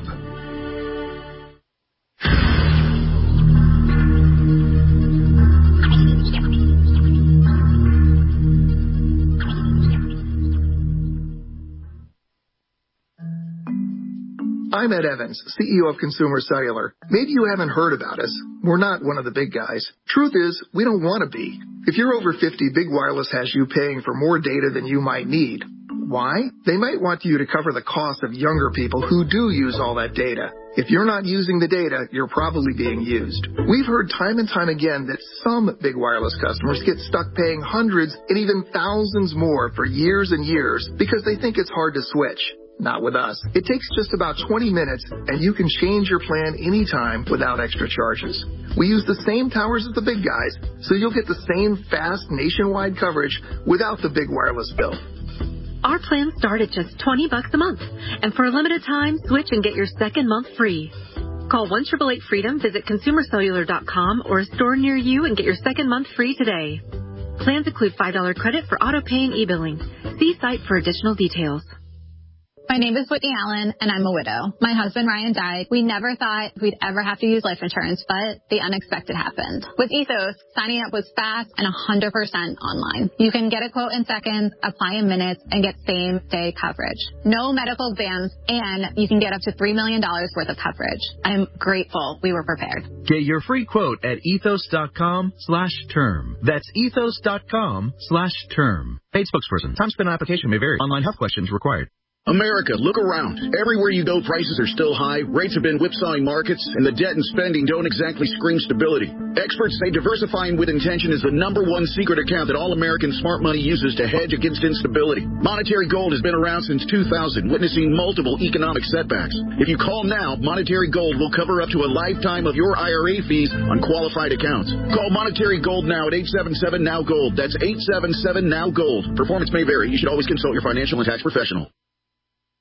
I'm Ed Evans, CEO of Consumer Cellular. Maybe you haven't heard about us. We're not one of the big guys. Truth is, we don't want to be. If you're over 50, Big Wireless has you paying for more data than you might need. Why? They might want you to cover the cost of younger people who do use all that data. If you're not using the data, you're probably being used. We've heard time and time again that some Big Wireless customers get stuck paying hundreds and even thousands more for years and years because they think it's hard to switch. Not with us. It takes just about 20 minutes, and you can change your plan anytime without extra charges. We use the same towers as the big guys, so you'll get the same fast nationwide coverage without the big wireless bill. Our plans start at just $20 a month. And for a limited time, switch and get your second month free. Call 1-888-FREEDOM, visit ConsumerCellular.com or a store near you and get your second month free today. Plans include $5 credit for auto-pay and e-billing. See site for additional details. My name is Whitney Allen, and I'm a widow. My husband, Ryan, died. We never thought we'd ever have to use life insurance, but the unexpected happened. With Ethos, signing up was fast and 100% online. You can get a quote in seconds, apply in minutes, and get same-day coverage. No medical exams, and you can get up to $3 million worth of coverage. I'm grateful we were prepared. Get your free quote at ethos.com/term. That's ethos.com/term. Paid spokesperson. Time spent on application may vary. Online health questions required. America, look around. Everywhere you go, prices are still high, rates have been whipsawing markets, and the debt and spending don't exactly scream stability. Experts say diversifying with intention is the #1 secret account that all American smart money uses to hedge against instability. Monetary Gold has been around since 2000, witnessing multiple economic setbacks. If you call now, Monetary Gold will cover up to a lifetime of your IRA fees on qualified accounts. Call Monetary Gold now at 877-NOW-GOLD. That's 877-NOW-GOLD. Performance may vary. You should always consult your financial and tax professional.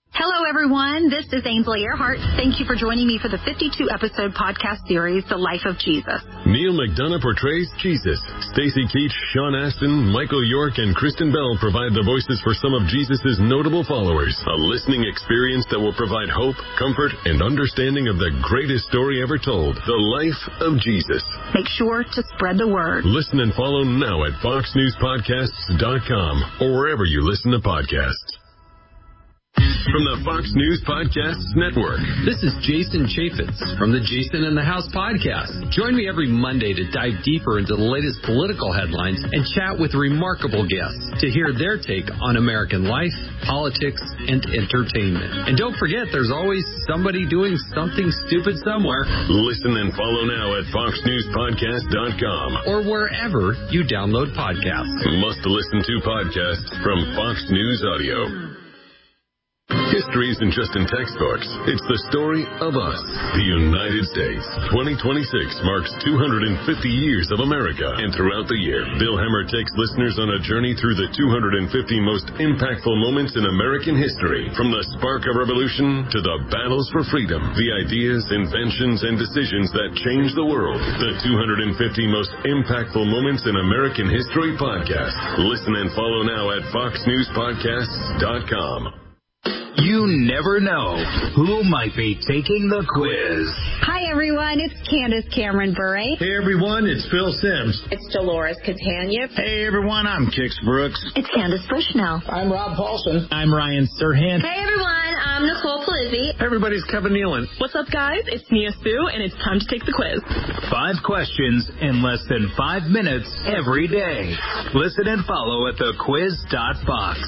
Hello, everyone. This is Ainsley Earhart. Thank you for joining me for the 52-episode podcast series, The Life of Jesus. Neil McDonough portrays Jesus. Stacey Keach, Sean Astin, Michael York, and Kristen Bell provide the voices for some of Jesus' notable followers. A listening experience that will provide hope, comfort, and understanding of the greatest story ever told, The Life of Jesus. Make sure to spread the word. Listen and follow now at foxnewspodcasts.com or wherever you listen to podcasts. From the Fox News Podcasts Network, this is Jason Chaffetz from the Jason in the House podcast. Join me every Monday to dive deeper into the latest political headlines and chat with remarkable guests to hear their take on American life, politics, and entertainment. And don't forget, there's always somebody doing something stupid somewhere. Listen and follow now at foxnewspodcast.com or wherever you download podcasts. Must listen to podcasts from Fox News Audio. History isn't just in textbooks. It's the story of us, the United States. 2026 marks 250 years of America, and throughout the year, Bill Hemmer takes listeners on a journey through the 250 most impactful moments in American history. From the spark of revolution to the battles for freedom, the ideas, inventions, and decisions that change the world. The 250 most impactful moments in American history podcast. Listen and follow now at foxnewspodcasts.com. You never know who might be taking the quiz. Hi, everyone. It's Candace Cameron Bure. Hey, everyone. It's Phil Sims. It's Dolores Catania. Hey, everyone. I'm Kix Brooks. It's Candace Bushnell. I'm Rob Paulson. I'm Ryan Serhant. Hey, everyone. I'm Nicole Polizzi. Hey, everybody's Kevin Nealon. What's up, guys? It's Nia Sue, and it's time to take the quiz. 5 questions in less than 5 minutes every day. Listen and follow at thequiz.fox.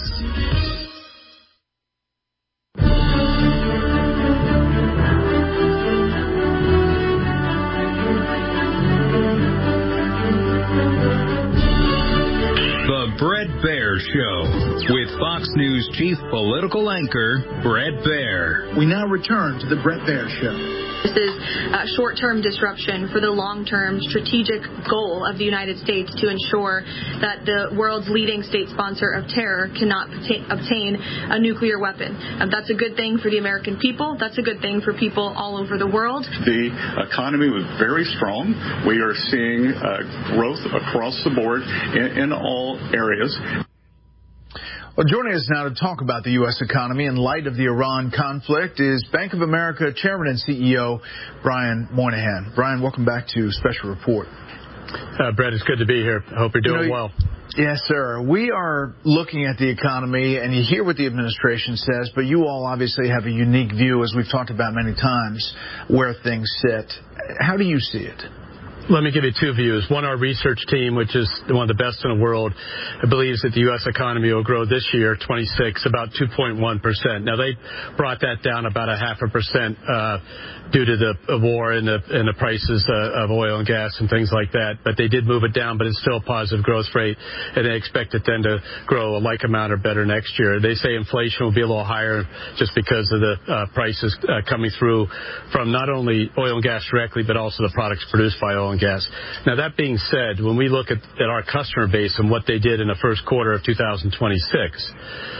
Bret Baier Show with Fox News chief political anchor Bret Baier. We now return to the Bret Baier Show. This is a short-term disruption for the long-term strategic goal of the United States to ensure that the world's leading state sponsor of terror cannot obtain a nuclear weapon. That's a good thing for the American people. That's a good thing for people all over the world. The economy was very strong. We are seeing growth across the board in all areas. Well, joining us now to talk about the U.S. economy in light of the Iran conflict is Bank of America Chairman and CEO Brian Moynihan. Brian, welcome back to Special Report. Brett, it's good to be here. I hope you're doing well. Yes, sir. We are looking at the economy, and you hear what the administration says, but you all obviously have a unique view, as we've talked about many times, where things sit. How do you see it? Let me give you 2 views. One, our research team, which is one of the best in the world, believes that the U.S. economy will grow this year, 26, about 2.1%. Now, they brought that down about 0.5% due to the war and the prices of oil and gas and things like that. But they did move it down, but it's still a positive growth rate, and they expect it then to grow a like amount or better next year. They say inflation will be a little higher just because of the prices coming through from not only oil and gas directly, but also the products produced by oil and gas. Now, that being said, when we look at our customer base and what they did in the first quarter of 2026,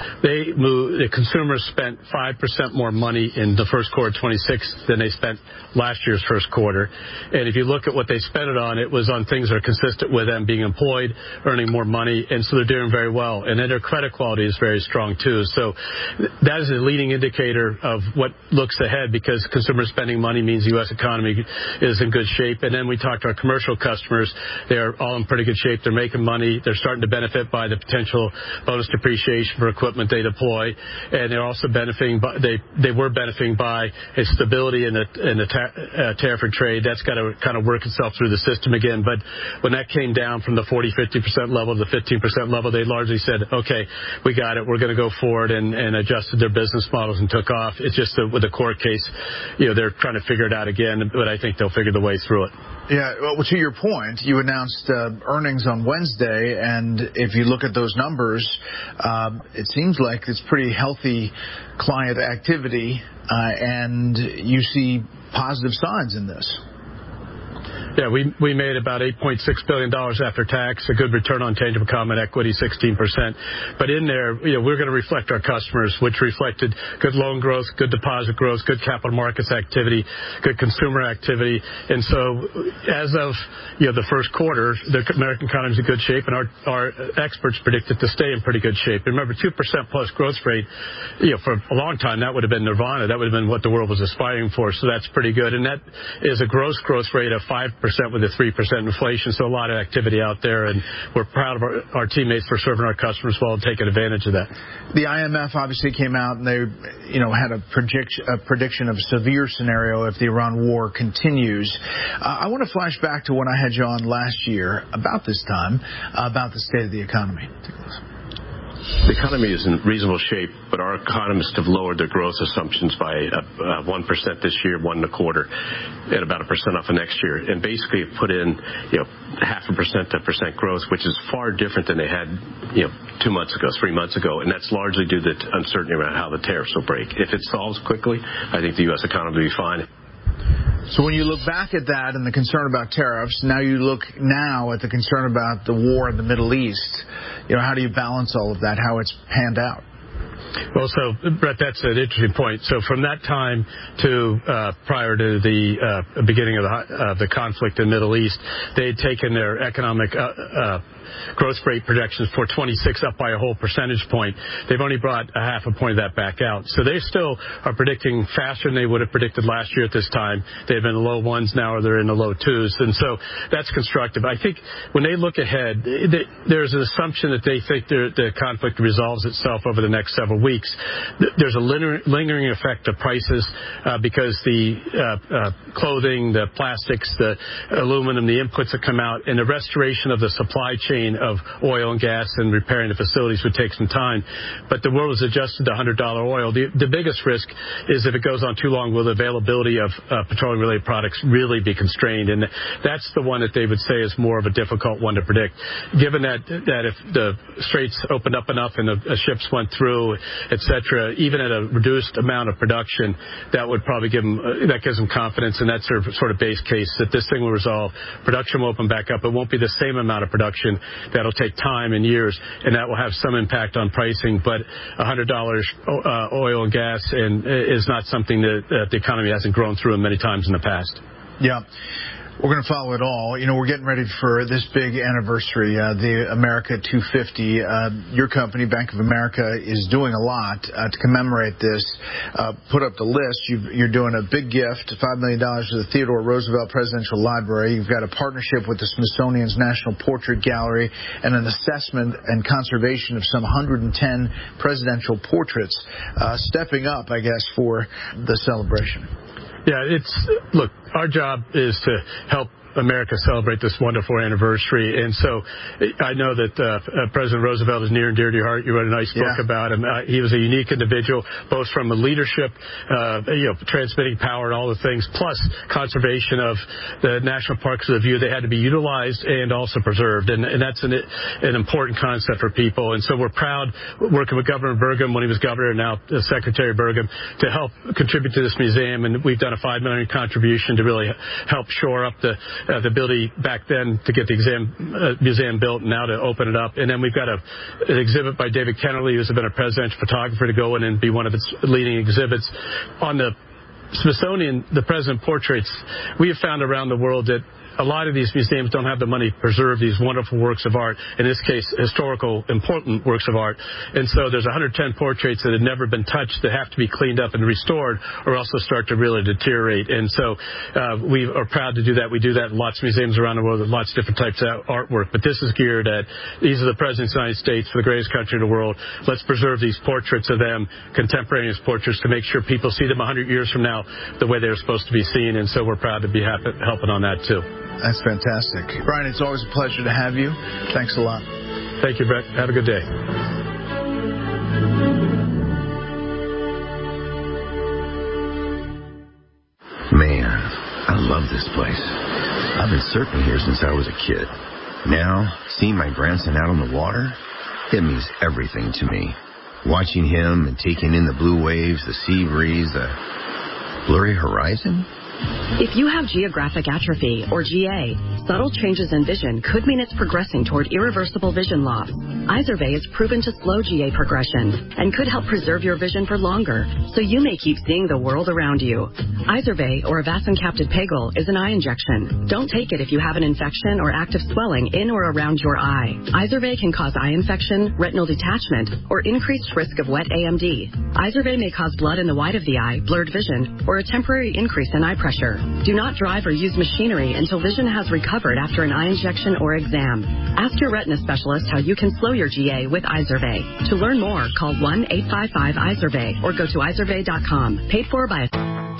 the consumers spent 5% more money in the first quarter of 26 than they spent last year's first quarter. And if you look at what they spent it on, it was on things that are consistent with them being employed, earning more money, and so they're doing very well. And then their credit quality is very strong, too. So that is a leading indicator of what looks ahead, because consumer spending money means the U.S. economy is in good shape. And then we talked to our commercial customers. They're all in pretty good shape. They're making money. They're starting to benefit by the potential bonus depreciation for equipment they deploy. And they're also benefiting by, they were benefiting by a stability in the tariff and trade. That's got to kind of work itself through the system again. But when that came down from the 40-50% level to the 15% level, they largely said, okay, we got it. We're going to go forward, and adjusted their business models and took off. It's just with the court case, they're trying to figure it out again, but I think they'll figure the way through it. Yeah, well, to your point, you announced earnings on Wednesday, and if you look at those numbers, it seems like it's pretty healthy client activity, and you see positive signs in this. Yeah, we made about $8.6 billion after tax, a good return on tangible common equity, 16%. But in there, we're going to reflect our customers, which reflected good loan growth, good deposit growth, good capital markets activity, good consumer activity. And so as of the first quarter, the American economy is in good shape, and our experts predict it to stay in pretty good shape. Remember, 2% plus growth rate, for a long time, that would have been nirvana. That would have been what the world was aspiring for. So that's pretty good. And that is a gross growth rate of 5% with a 3% inflation. So a lot of activity out there, and we're proud of our teammates for serving our customers well and taking advantage of that. The IMF obviously came out and they, had a prediction of a severe scenario if the Iran war continues. I want to flash back to when I had you on last year about this time, about the state of the economy. Take a listen. The economy is in reasonable shape, but our economists have lowered their growth assumptions by 1% this year, 1.25%, and about 1% off of next year, and basically put in 0.5% to 1% growth, which is far different than they had 2 months ago, 3 months ago, and that's largely due to the uncertainty around how the tariffs will break. If it solves quickly, I think the U.S. economy will be fine. So when you look back at that and the concern about tariffs, now you look at the concern about the war in the Middle East, how do you balance all of that, how it's panned out? Well, so, Brett, that's an interesting point. So from that time to prior to the beginning of the conflict in the Middle East, they had taken their economic growth rate projections for 26 up by a whole percentage point. They've only brought a half a point of that back out. So they still are predicting faster than they would have predicted last year at this time. They've been in the low ones, now or they're in the low twos. And so that's constructive. I think when they look ahead, there's an assumption that they think the conflict resolves itself over the next several weeks. There's a lingering effect of prices because the clothing, the plastics, the aluminum, the inputs that come out, and the restoration of the supply chain of oil and gas and repairing the facilities would take some time. But the world has adjusted to $100 oil. The biggest risk is if it goes on too long, will the availability of petroleum-related products really be constrained? And that's the one that they would say is more of a difficult one to predict. Given that if the straits opened up enough and the ships went through, et cetera, even at a reduced amount of production, that would probably gives them confidence, and that's their sort of base case, that this thing will resolve. Production will open back up. It won't be the same amount of production. That'll take time and years, and that will have some impact on pricing. But $100 oil and gas is not something that the economy hasn't grown through many times in the past. Yeah. We're going to follow it all. We're getting ready for this big anniversary, the America 250. Your company, Bank of America, is doing a lot to commemorate this. Put up the list. You're doing a big gift, $5 million to the Theodore Roosevelt Presidential Library. You've got a partnership with the Smithsonian's National Portrait Gallery and an assessment and conservation of some 110 presidential portraits, stepping up, I guess, for the celebration. Yeah, look, our job is to help America celebrate this wonderful anniversary. And so I know that President Roosevelt is near and dear to your heart. You wrote a nice book about him. He was a unique individual, both from a leadership, transmitting power and all the things, plus conservation of the national parks of the view. They had to be utilized and also preserved. And that's an important concept for people. And so we're proud, working with Governor Burgum when he was governor, and now Secretary Burgum, to help contribute to this museum. And we've done a $5 million contribution to really help shore up the ability back then to get the museum built and now to open it up. And then we've got an exhibit by David Kennerly, who's been a presidential photographer, to go in and be one of its leading exhibits. On the Smithsonian, the president portraits, we have found around the world that a lot of these museums don't have the money to preserve these wonderful works of art, in this case, historical, important works of art. And so there's 110 portraits that have never been touched that have to be cleaned up and restored or also start to really deteriorate. And so we are proud to do that. We do that in lots of museums around the world with lots of different types of artwork. But this is geared at, these are the presidents of the United States, for the greatest country in the world. Let's preserve these portraits of them, contemporaneous portraits, to make sure people see them 100 years from now the way they're supposed to be seen. And so we're proud to be helping on that, too. That's fantastic. Brian, it's always a pleasure to have you. Thanks a lot. Thank you, Brett. Have a good day. Man, I love this place. I've been surfing here since I was a kid. Now, seeing my grandson out on the water, it means everything to me. Watching him and taking in the blue waves, the sea breeze, the blurry horizon, If you have geographic atrophy, or GA, subtle changes in vision could mean it's progressing toward irreversible vision loss. Izervay is proven to slow GA progression and could help preserve your vision for longer, so you may keep seeing the world around you. Izervay, or avacincaptad pegol, is an eye injection. Don't take it if you have an infection or active swelling in or around your eye. Izervay can cause eye infection, retinal detachment, or increased risk of wet AMD. Izervay may cause blood in the white of the eye, blurred vision, or a temporary increase in eye pressure. Do not drive or use machinery until vision has recovered after an eye injection or exam. Ask your retina specialist how you can slow your GA with Izervay. To learn more, call 1-855-IZERVAY or go to izervay.com. Paid for by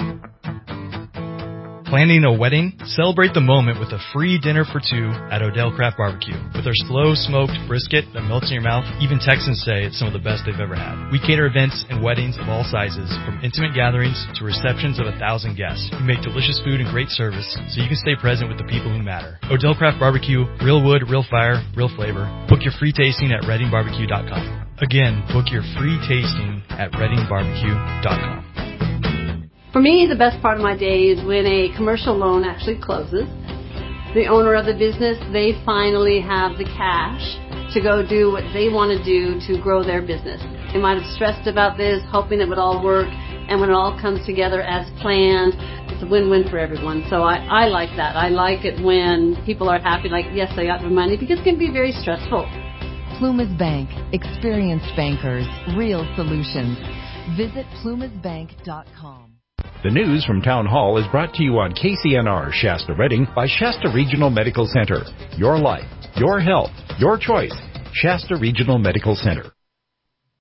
Planning a wedding? Celebrate the moment with a free dinner for two at Odell Craft Barbecue. With our slow smoked brisket that melts in your mouth, even Texans say it's some of the best they've ever had. We cater events and weddings of all sizes, from intimate gatherings to receptions of 1,000 guests. We make delicious food and great service so you can stay present with the people who matter. Odell Craft Barbecue, real wood, real fire, real flavor. Book your free tasting at reddingbarbecue.com. Again, book your free tasting at reddingbarbecue.com. For me, the best part of my day is when a commercial loan actually closes. The owner of the business, they finally have the cash to go do what they want to do to grow their business. They might have stressed about this, hoping it would all work, and when it all comes together as planned, it's a win-win for everyone. So I like that. I like it when people are happy, like, yes, I got the money, because it can be very stressful. Plumas Bank. Experienced bankers. Real solutions. Visit plumasbank.com. The news from Town Hall is brought to you on KCNR Shasta Redding by Shasta Regional Medical Center. Your life, your health, your choice. Shasta Regional Medical Center.